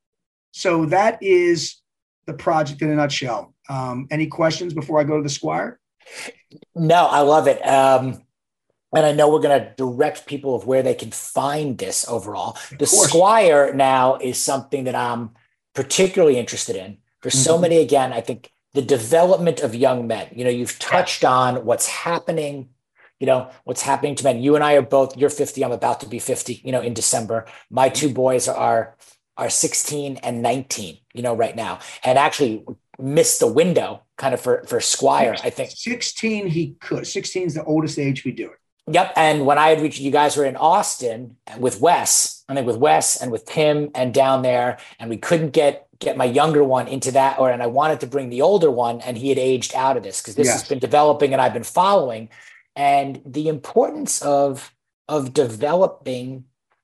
So that is the project in a nutshell. Any questions before I go to the Squire? No, I love it. And I know we're going to direct people of where they can find this overall. The Squire now is something that I'm particularly interested in for so many. Again, I think the development of young men, you've touched on what's happening, what's happening to men. You and I are both, you're 50, I'm about to be 50, in December. My two boys are 16 and 19, right now, and actually missed the window kind of for Squire, I think. 16, he could. 16 is the oldest age we do it. Yep. And when I had reached, you guys were in Austin with Wes, and with Tim and down there, and we couldn't get my younger one into that, and I wanted to bring the older one, and he had aged out of this because this has been developing and I've been following. And the importance of developing,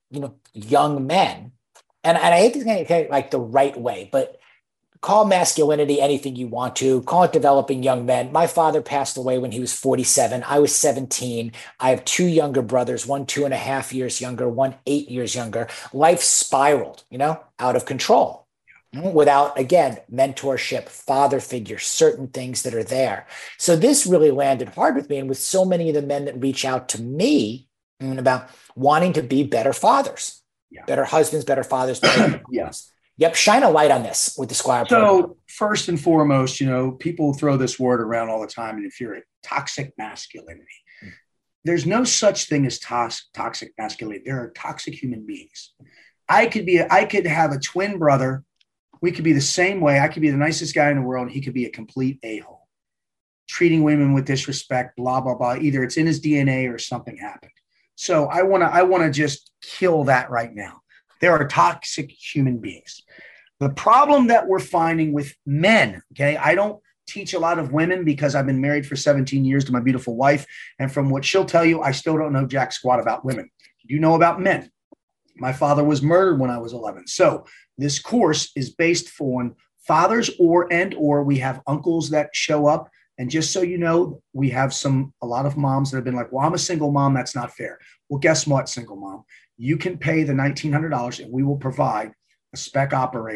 young men. And I hate to say like the right way, but call masculinity anything you want to, call it developing young men. My father passed away when he was 47. I was 17. I have two younger brothers, one 2.5 years younger, one 8 years younger. Life spiraled, out of control without, again, mentorship, father figure, certain things that are there. So this really landed hard with me. And with so many of the men that reach out to me about wanting to be better fathers, better husbands, better fathers, better Yes. Yep. Shine a light on this with the Squire program. So first and foremost, people throw this word around all the time and infuriate. Toxic masculinity. There's no such thing as toxic masculinity. There are toxic human beings. I could have a twin brother. We could be the same way. I could be the nicest guy in the world. And he could be a complete a-hole, treating women with disrespect, blah, blah, blah. Either it's in his DNA or something happened. So I want to just kill that right now. There are toxic human beings. The problem that we're finding with men, okay, I don't teach a lot of women because I've been married for 17 years to my beautiful wife. And from what she'll tell you, I still don't know jack squat about women. You know about men. My father was murdered when I was 11. So this course is based on fathers or we have uncles that show up. And just so you know, we have a lot of moms that have been like, well, I'm a single mom. That's not fair. Well, guess what, single mom? You can pay the $1,900 and we will provide a spec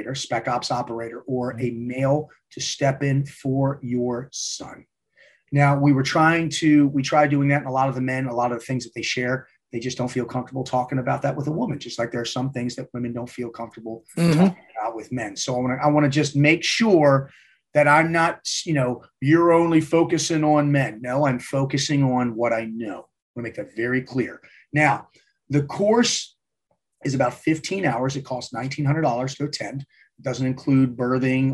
ops operator, or a male to step in for your son. Now, we tried doing that, and a lot of the men, a lot of the things that they share, they just don't feel comfortable talking about that with a woman, just like there are some things that women don't feel comfortable talking about with men. So I want to just make sure that I'm not, you're only focusing on men. No, I'm focusing on what I know. I want to make that very clear. Now, the course is about 15 hours. It costs $1,900 to attend. It doesn't include birthing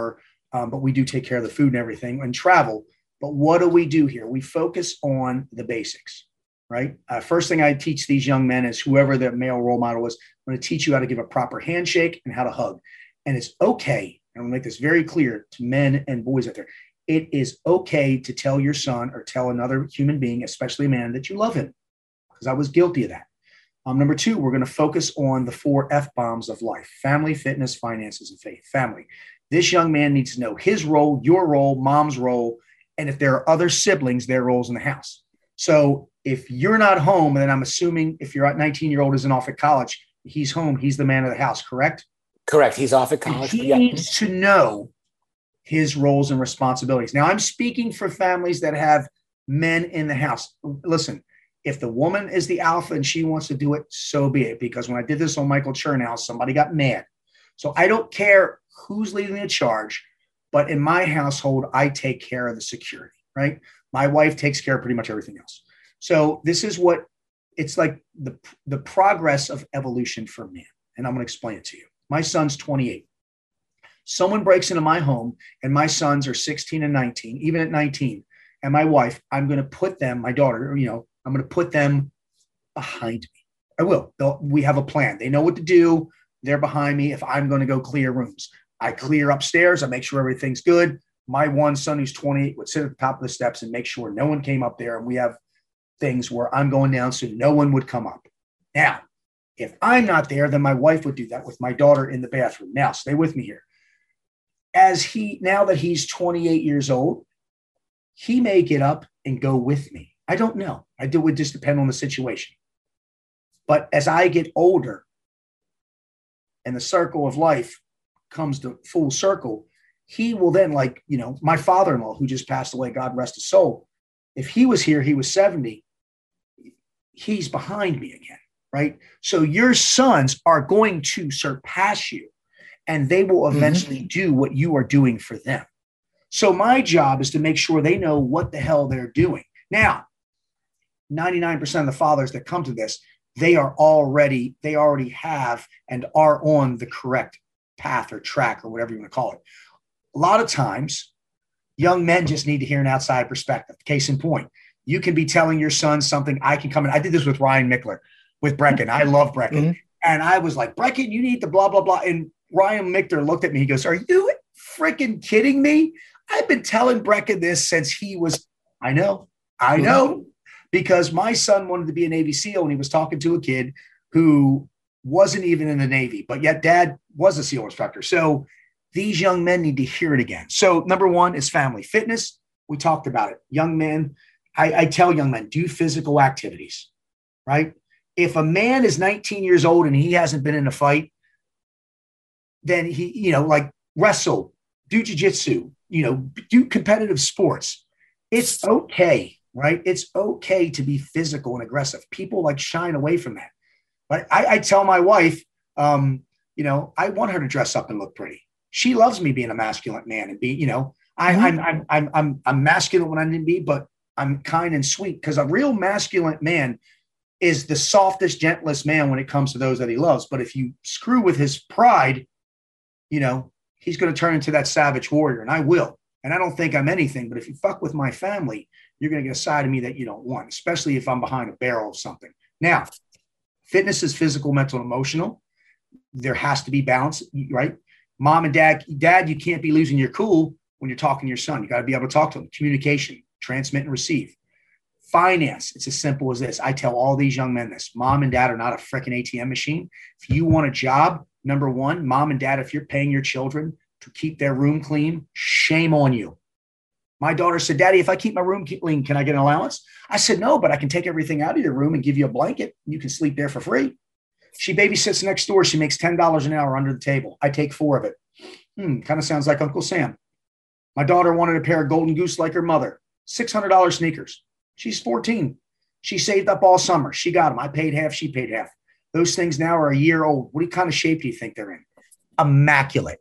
but we do take care of the food and everything and travel. But what do we do here? We focus on the basics, right? First thing I teach these young men is, whoever their male role model is, I'm going to teach you how to give a proper handshake and how to hug. And it's okay. And I'm going to make this very clear to men and boys out there. It is okay to tell your son or tell another human being, especially a man, that you love him, because I was guilty of that. Number two, we're going to focus on the 4 F-bombs of life: family, fitness, finances, and faith. Family. This young man needs to know his role, your role, mom's role, and if there are other siblings, their roles in the house. So if you're not home, then I'm assuming if your 19-year-old isn't off at college, he's home, he's the man of the house, correct? Correct. He's off at college. He needs to know his roles and responsibilities. Now, I'm speaking for families that have men in the house. Listen, if the woman is the alpha and she wants to do it, so be it. Because when I did this on Michael Chernow, somebody got mad. So I don't care who's leading the charge, but in my household, I take care of the security, right? My wife takes care of pretty much everything else. So this is what it's like, the progress of evolution for man. And I'm going to explain it to you. My son's 28. Someone breaks into my home and my sons are 16 and 19, even at 19. And my wife, I'm going to put them, my daughter, I'm going to put them behind me. I will. We have a plan. They know what to do. They're behind me. If I'm going to go clear rooms, I clear upstairs. I make sure everything's good. My one son, who's 28, would sit at the top of the steps and make sure no one came up there. And we have things where I'm going down so no one would come up. Now, if I'm not there, then my wife would do that with my daughter in the bathroom. Now, stay with me here. Now that he's 28 years old, he may get up and go with me? I don't know. It would just depend on the situation. But as I get older and the circle of life comes to full circle, he will then, like, my father-in-law who just passed away, God rest his soul. If he was here, he was 70. He's behind me again, right? So your sons are going to surpass you, and they will eventually do what you are doing for them. So my job is to make sure they know what the hell they're doing. Now, 99% of the fathers that come to this, they already have and are on the correct path or track or whatever you want to call it. A lot of times, young men just need to hear an outside perspective. Case in point, you can be telling your son something. I can come in. I did this with Ryan Mickler, with Brecken. I love Brecken. And I was like, Brecken, you need the blah, blah, blah. And Ryan Mickler looked at me. He goes, are you freaking kidding me? I've been telling Brecken this since he was, I know, because my son wanted to be a Navy SEAL, and he was talking to a kid who wasn't even in the Navy, but yet dad was a SEAL instructor. So these young men need to hear it again. So number one is family. Fitness, we talked about it. Young men, I tell young men, do physical activities, right? If a man is 19 years old and he hasn't been in a fight, then he, like wrestle, do jujitsu, do competitive sports. It's okay, right? It's okay to be physical and aggressive. People like shying away from that. But I tell my wife, I want her to dress up and look pretty. She loves me being a masculine man and be, I'm masculine when I need to be, but I'm kind and sweet, because a real masculine man is the softest, gentlest man when it comes to those that he loves. But if you screw with his pride, he's going to turn into that savage warrior, and I will. And I don't think I'm anything, but if you fuck with my family, you're going to get a side of me that you don't want, especially if I'm behind a barrel of something. Now, fitness is physical, mental, and emotional. There has to be balance, right? Mom and dad, you can't be losing your cool when you're talking to your son. You got to be able to talk to him. Communication, transmit and receive. Finance, it's as simple as this. I tell all these young men this. Mom and dad are not a freaking ATM machine. If you want a job, number one, mom and dad, if you're paying your children to keep their room clean, shame on you. My daughter said, Daddy, if I keep my room clean, can I get an allowance? I said, no, but I can take everything out of your room and give you a blanket. You can sleep there for free. She babysits next door. She makes $10 an hour under the table. I take 4 of it. Kind of sounds like Uncle Sam. My daughter wanted a pair of Golden Goose like her mother. $600 sneakers. She's 14. She saved up all summer. She got them. I paid half. She paid half. Those things now are a year old. What kind of shape do you think they're in? Immaculate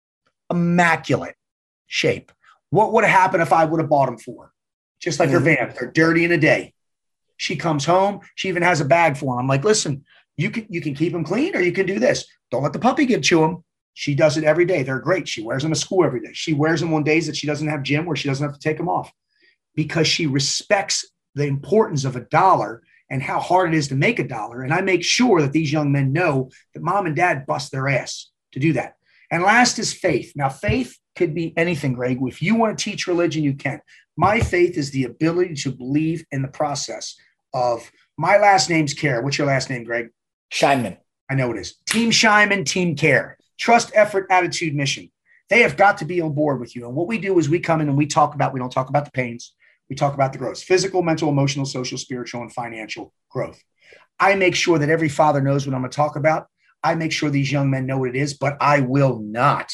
shape. What would have happened if I would have bought them for her? Just like her Vans. They're dirty in a day. She comes home. She even has a bag for them. I'm like, listen, you can keep them clean, or you can do this. Don't let the puppy get to them. She does it every day. They're great. She wears them to school every day. She wears them on days that she doesn't have gym, where she doesn't have to take them off, because she respects the importance of a dollar and how hard it is to make a dollar. And I make sure that these young men know that mom and dad bust their ass to do that. And last is faith. Now, faith could be anything, Greg. If you want to teach religion, you can. My faith is the ability to believe in the process of, my last name's Care. What's your last name, Greg? Scheinman. I know it is. Team Scheinman, Team Care. Trust, effort, attitude, mission. They have got to be on board with you. And what we do is we come in and we don't talk about the pains. We talk about the growth: physical, mental, emotional, social, spiritual, and financial growth. I make sure that every father knows what I'm going to talk about. I make sure these young men know what it is, but I will not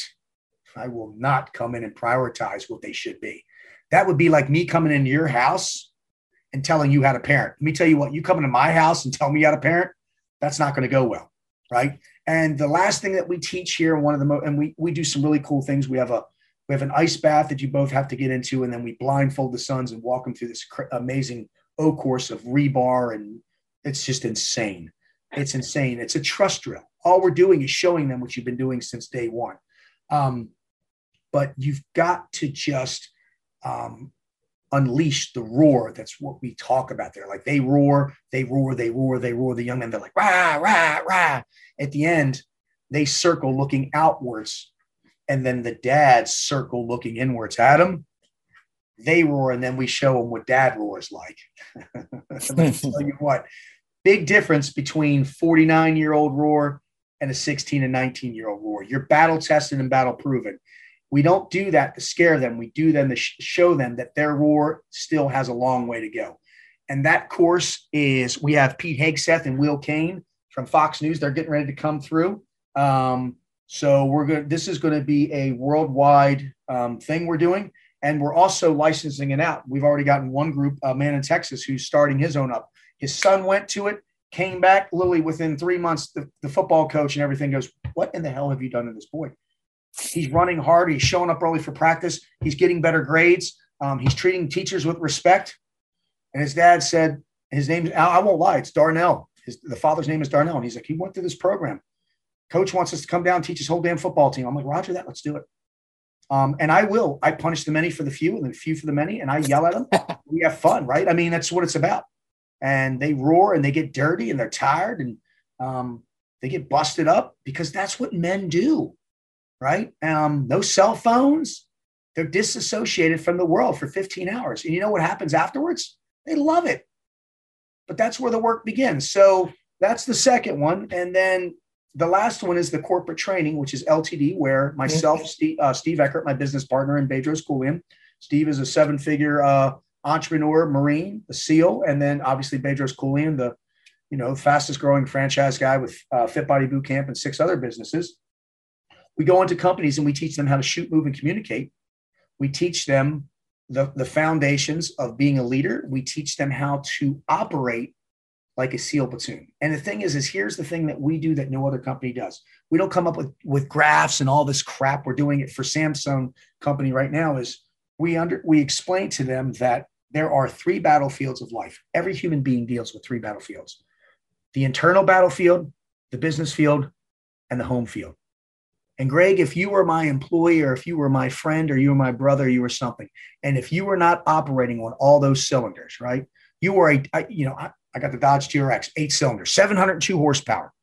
come in and prioritize what they should be. That would be like me coming into your house and telling you how to parent. Let me tell you what, you come into my house and tell me how to parent, that's not going to go well, right? And the last thing that we teach here, and we do some really cool things. We have an ice bath that you both have to get into, and then we blindfold the sons and walk them through this amazing O course of rebar, and it's just insane. It's insane. It's a trust drill. All we're doing is showing them what you've been doing since day one. But you've got to just unleash the roar. That's what we talk about there. Like they roar. The young men, they're like, rah, rah, rah. At the end, they circle looking outwards. And then the dads circle looking inwards at them. They roar, and then we show them what dad roars like. Let me tell you what, big difference between 49-year-old roar and a 16 and 19-year-old roar. You're battle tested and battle proven. We don't do that to scare them. We do them to show them that their roar still has a long way to go. And that course is, we have Pete Hegseth and Will Kane from Fox News. They're getting ready to come through. So this is going to be a worldwide thing we're doing. And we're also licensing it out. We've already gotten one group, a man in Texas, who's starting his own up. His son went to it, came back literally within 3 months. The football coach and everything goes, "What in the hell have you done to this boy? He's running hard. He's showing up early for practice. He's getting better grades. He's treating teachers with respect." And his dad said, his name, I won't lie, it's Darnell. The father's name is Darnell. And he's like, "He went through this program. Coach wants us to come down and teach his whole damn football team." I'm like, "Roger that. Let's do it." And I will. I punish the many for the few and the few for the many. And I yell at them. We have fun, right? I mean, that's what it's about. And they roar and they get dirty and they're tired and they get busted up because that's what men do, right? No cell phones. They're disassociated from the world for 15 hours. And you know what happens afterwards? They love it. But that's where the work begins. So that's the second one. And then the last one is the corporate training, which is LTD, where myself, Steve Eckert, my business partner, and Bedros Keuilian. Steve is a 7-figure entrepreneur, Marine, a SEAL, and then obviously Bedros Keuilian, the fastest growing franchise guy with Fit Body Boot Camp and 6 other businesses. We go into companies and we teach them how to shoot, move, and communicate. We teach them the foundations of being a leader. We teach them how to operate like a SEAL platoon. And the thing is here's the thing that we do that no other company does. We don't come up with graphs and all this crap. We're doing it for Samsung company right now. Is we explain to them that there are 3 battlefields of life. Every human being deals with 3 battlefields: the internal battlefield, the business field, and the home field. And Greg, if you were my employee, or if you were my friend, or you were my brother, you were something. And if you were not operating on all those cylinders, right? You were I got the Dodge TRX, 8 cylinders, 702 horsepower.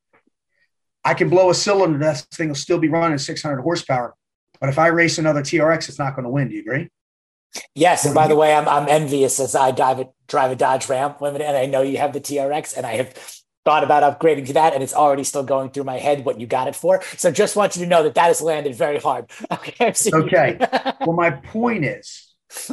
I can blow a cylinder, that thing will still be running 600 horsepower. But if I race another TRX, it's not going to win. Do you agree? Yes. And by the way, I'm envious as I drive a Dodge Ram Limited, and I know you have the TRX, and I have thought about upgrading to that, and it's already still going through my head what you got it for. So just want you to know that has landed very hard. Okay. Okay. Well, my point is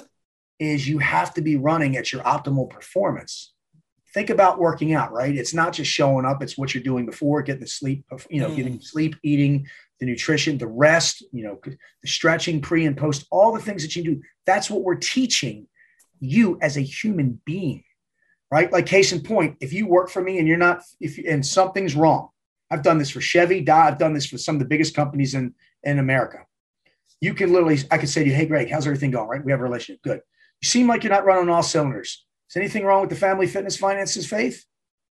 you have to be running at your optimal performance. Think about working out, right? It's not just showing up. It's what you're doing before, getting the sleep, getting sleep, eating, the nutrition, the rest, the stretching pre and post, all the things that you do. That's what we're teaching you as a human being, right? Like case in point, if you work for me and and something's wrong, I've done this for Chevy, I've done this for some of the biggest companies in America. You can I could say to you, "Hey, Greg, how's everything going?" Right? We have a relationship. Good. You seem like you're not running on all cylinders. Is anything wrong with the family, fitness, finances, faith?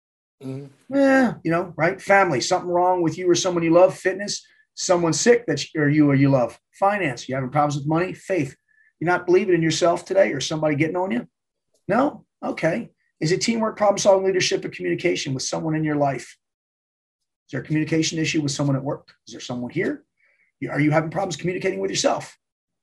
Yeah, right? Family, something wrong with you or someone you love, fitness, someone sick or you love, finance, you having problems with money, faith. You're not believing in yourself today, or somebody getting on you? No? Okay. Is it teamwork, problem solving, leadership, or communication with someone in your life? Is there a communication issue with someone at work? Is there someone here? Are you having problems communicating with yourself?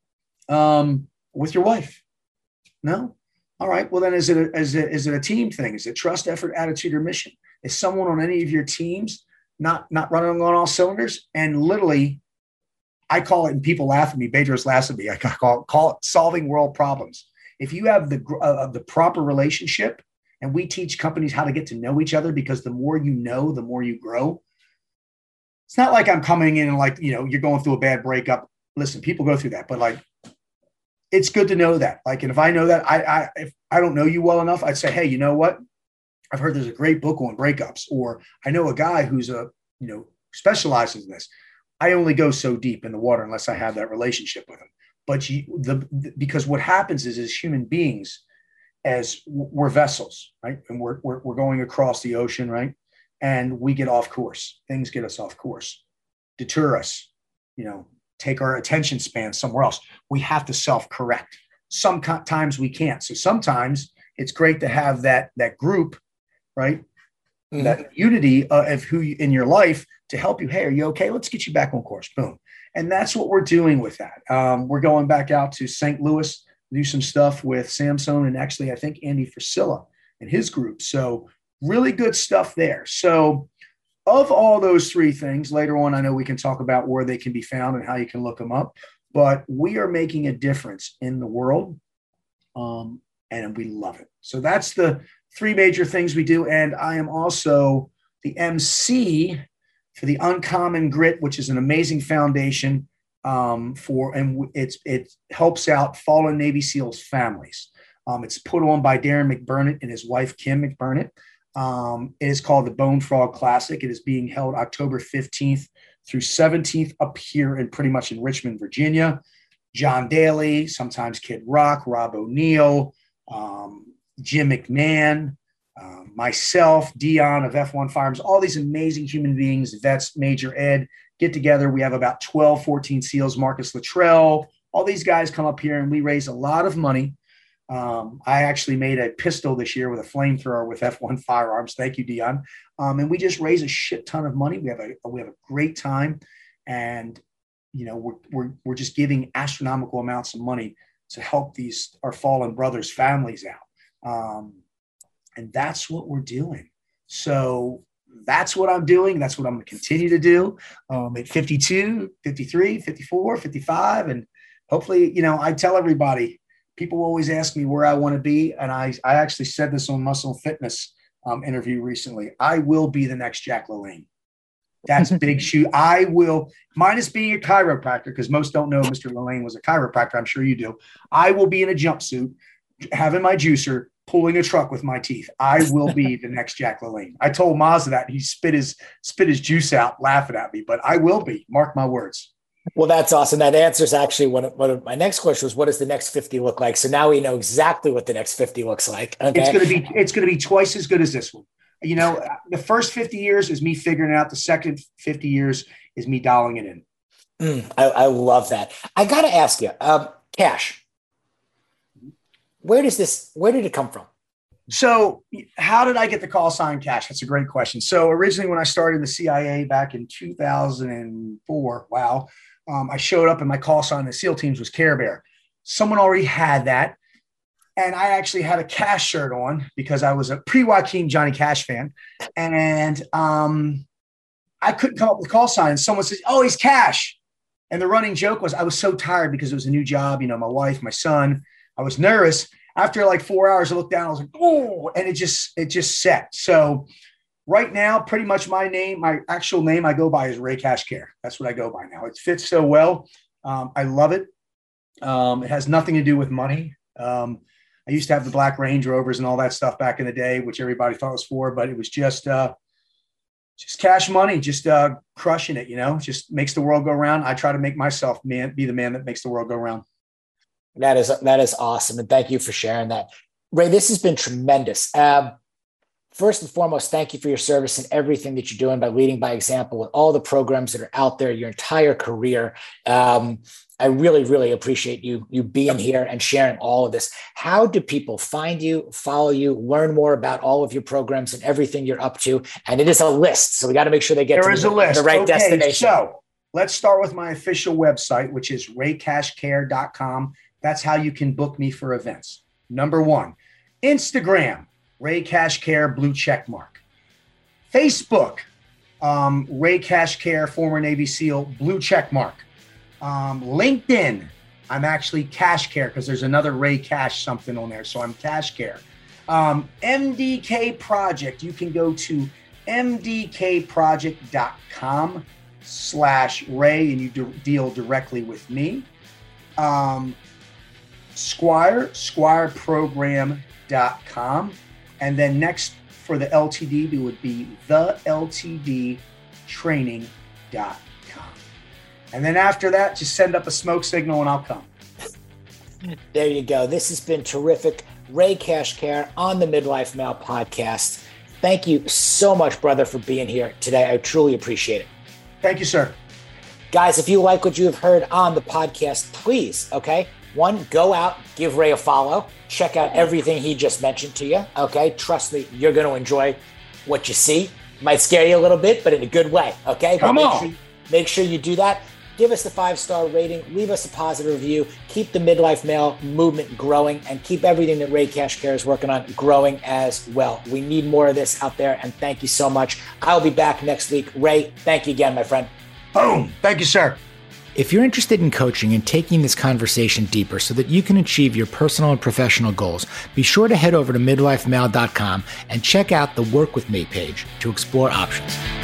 With your wife? No? All right. Well, then is it a team thing? Is it trust, effort, attitude, or mission? Is someone on any of your teams not running on all cylinders? And literally, I call it, and people laugh at me, Bedros laughs at me, I call it solving world problems. If you have the proper relationship, and we teach companies how to get to know each other, because the more you know, the more you grow. It's not like I'm coming in and you're going through a bad breakup. Listen, people go through that, but it's good to know that. And if I know that, if I don't know you well enough, I'd say, "Hey, you know what? I've heard there's a great book on breakups," or "I know a guy who's specializes in this." I only go so deep in the water unless I have that relationship with him. But because what happens is, as human beings, as we're vessels, right? And we're going across the ocean, right? And we get off course. Things get us off course, deter us, take our attention span somewhere else. We have to self-correct. Sometimes we can't. So sometimes it's great to have that group, right? Mm-hmm. That unity of who in your life to help you. "Hey, are you okay? Let's get you back on course." Boom. And that's what we're doing with that. We're going back out to St. Louis, do some stuff with Samsung, and actually I think Andy Frisella and his group. So really good stuff there. So of all those 3 things, later on, I know we can talk about where they can be found and how you can look them up. but we are making a difference in the world. And we love it. So that's the 3 major things we do. And I am also the MC for the Uncommon Grit, which is an amazing foundation it helps out fallen Navy SEALs families. It's put on by Darren McBurnett and his wife, Kim McBurnett. It is called the Bone Frog Classic. It is being held October 15th through 17th up here pretty much in Richmond, Virginia. John Daly, sometimes Kid Rock, Rob O'Neill, Jim McMahon, myself, Dion of F1 Firearms, all these amazing human beings, vets, Major Ed, get together. We have about 12, 14 SEALs, Marcus Luttrell, all these guys come up here and we raise a lot of money. I actually made a pistol this year with a flamethrower with F1 Firearms. Thank you, Dion. And we just raise a shit ton of money. We have a great time, and we're just giving astronomical amounts of money to help our fallen brothers' families out. And that's what we're doing. So that's what I'm doing. That's what I'm going to continue to do at 52, 53, 54, 55. And hopefully, I tell everybody, people always ask me where I want to be. And I actually said this on Muscle Fitness interview recently. I will be the next Jack LaLanne. That's big shoe. I will, minus being a chiropractor, because most don't know Mr. LaLanne was a chiropractor. I'm sure you do. I will be in a jumpsuit, having my juicer, pulling a truck with my teeth. I will be the next Jack LaLanne. I told Mazda that. He spit his juice out laughing at me, but I will be. Mark my words. Well, that's awesome. That answers actually one of my next question was, what does the next 50 look like? So now we know exactly what the next 50 looks like. Okay. It's going to be twice as good as this one. The first 50 years is me figuring it out. The second 50 years is me dialing it in. I love that. I got to ask you, cash. Where did it come from? So how did I get the call sign Cash? That's a great question. So originally when I started in the CIA back in 2004, I showed up and my call sign in the SEAL teams was Care Bear. Someone already had that. And I actually had a Cash shirt on because I was a pre-Joaquin Johnny Cash fan. And I couldn't come up with a call sign. And someone says, "Oh, he's Cash." And the running joke was I was so tired because it was a new job, my wife, my son. I was nervous. After like 4 hours, I looked down, I was like, "Oh," and it just set. So right now, pretty much my actual name I go by is Ray Cash Care. That's what I go by now. It fits so well. I love it. It has nothing to do with money. I used to have the black Range Rovers and all that stuff back in the day, which everybody thought was for, but it was just cash money, just crushing it, just makes the world go round. I try to make myself be the man that makes the world go round. That is awesome. And thank you for sharing that. Ray, this has been tremendous. First and foremost, thank you for your service and everything that you're doing by leading by example with all the programs that are out there, your entire career. I really, really appreciate you being here and sharing all of this. How do people find you, follow you, learn more about all of your programs and everything you're up to? And it is a list, so we got to make sure they get the right destination. So let's start with my official website, which is raycashcare.com. That's how you can book me for events. Number 1, Instagram, Ray Cash Care, blue check mark. Facebook, Ray Cash Care, former Navy SEAL, blue check mark. LinkedIn, I'm actually Cash Care because there's another Ray Cash something on there. So I'm Cash Care. MDK Project, you can go to mdkproject.com/Ray and you deal directly with me. Squireprogram.com. And then next for the LTD, it would be theltdtraining.com. And then after that, just send up a smoke signal and I'll come. There you go. This has been terrific. Ray Cash Care on the Midlife Male podcast. Thank you so much, brother, for being here today. I truly appreciate it. Thank you, sir. Guys, if you like what you have heard on the podcast, please, okay? 1, go out, give Ray a follow, check out everything he just mentioned to you, okay? Trust me, you're going to enjoy what you see. Might scare you a little bit, but in a good way, okay? Come on. Make sure you do that. Give us the 5-star rating. Leave us a positive review. Keep the Midlife Male movement growing and keep everything that Ray Cash Care is working on growing as well. We need more of this out there, and thank you so much. I'll be back next week. Ray, thank you again, my friend. Boom. Thank you, sir. If you're interested in coaching and taking this conversation deeper so that you can achieve your personal and professional goals, be sure to head over to midlifemale.com and check out the Work With Me page to explore options.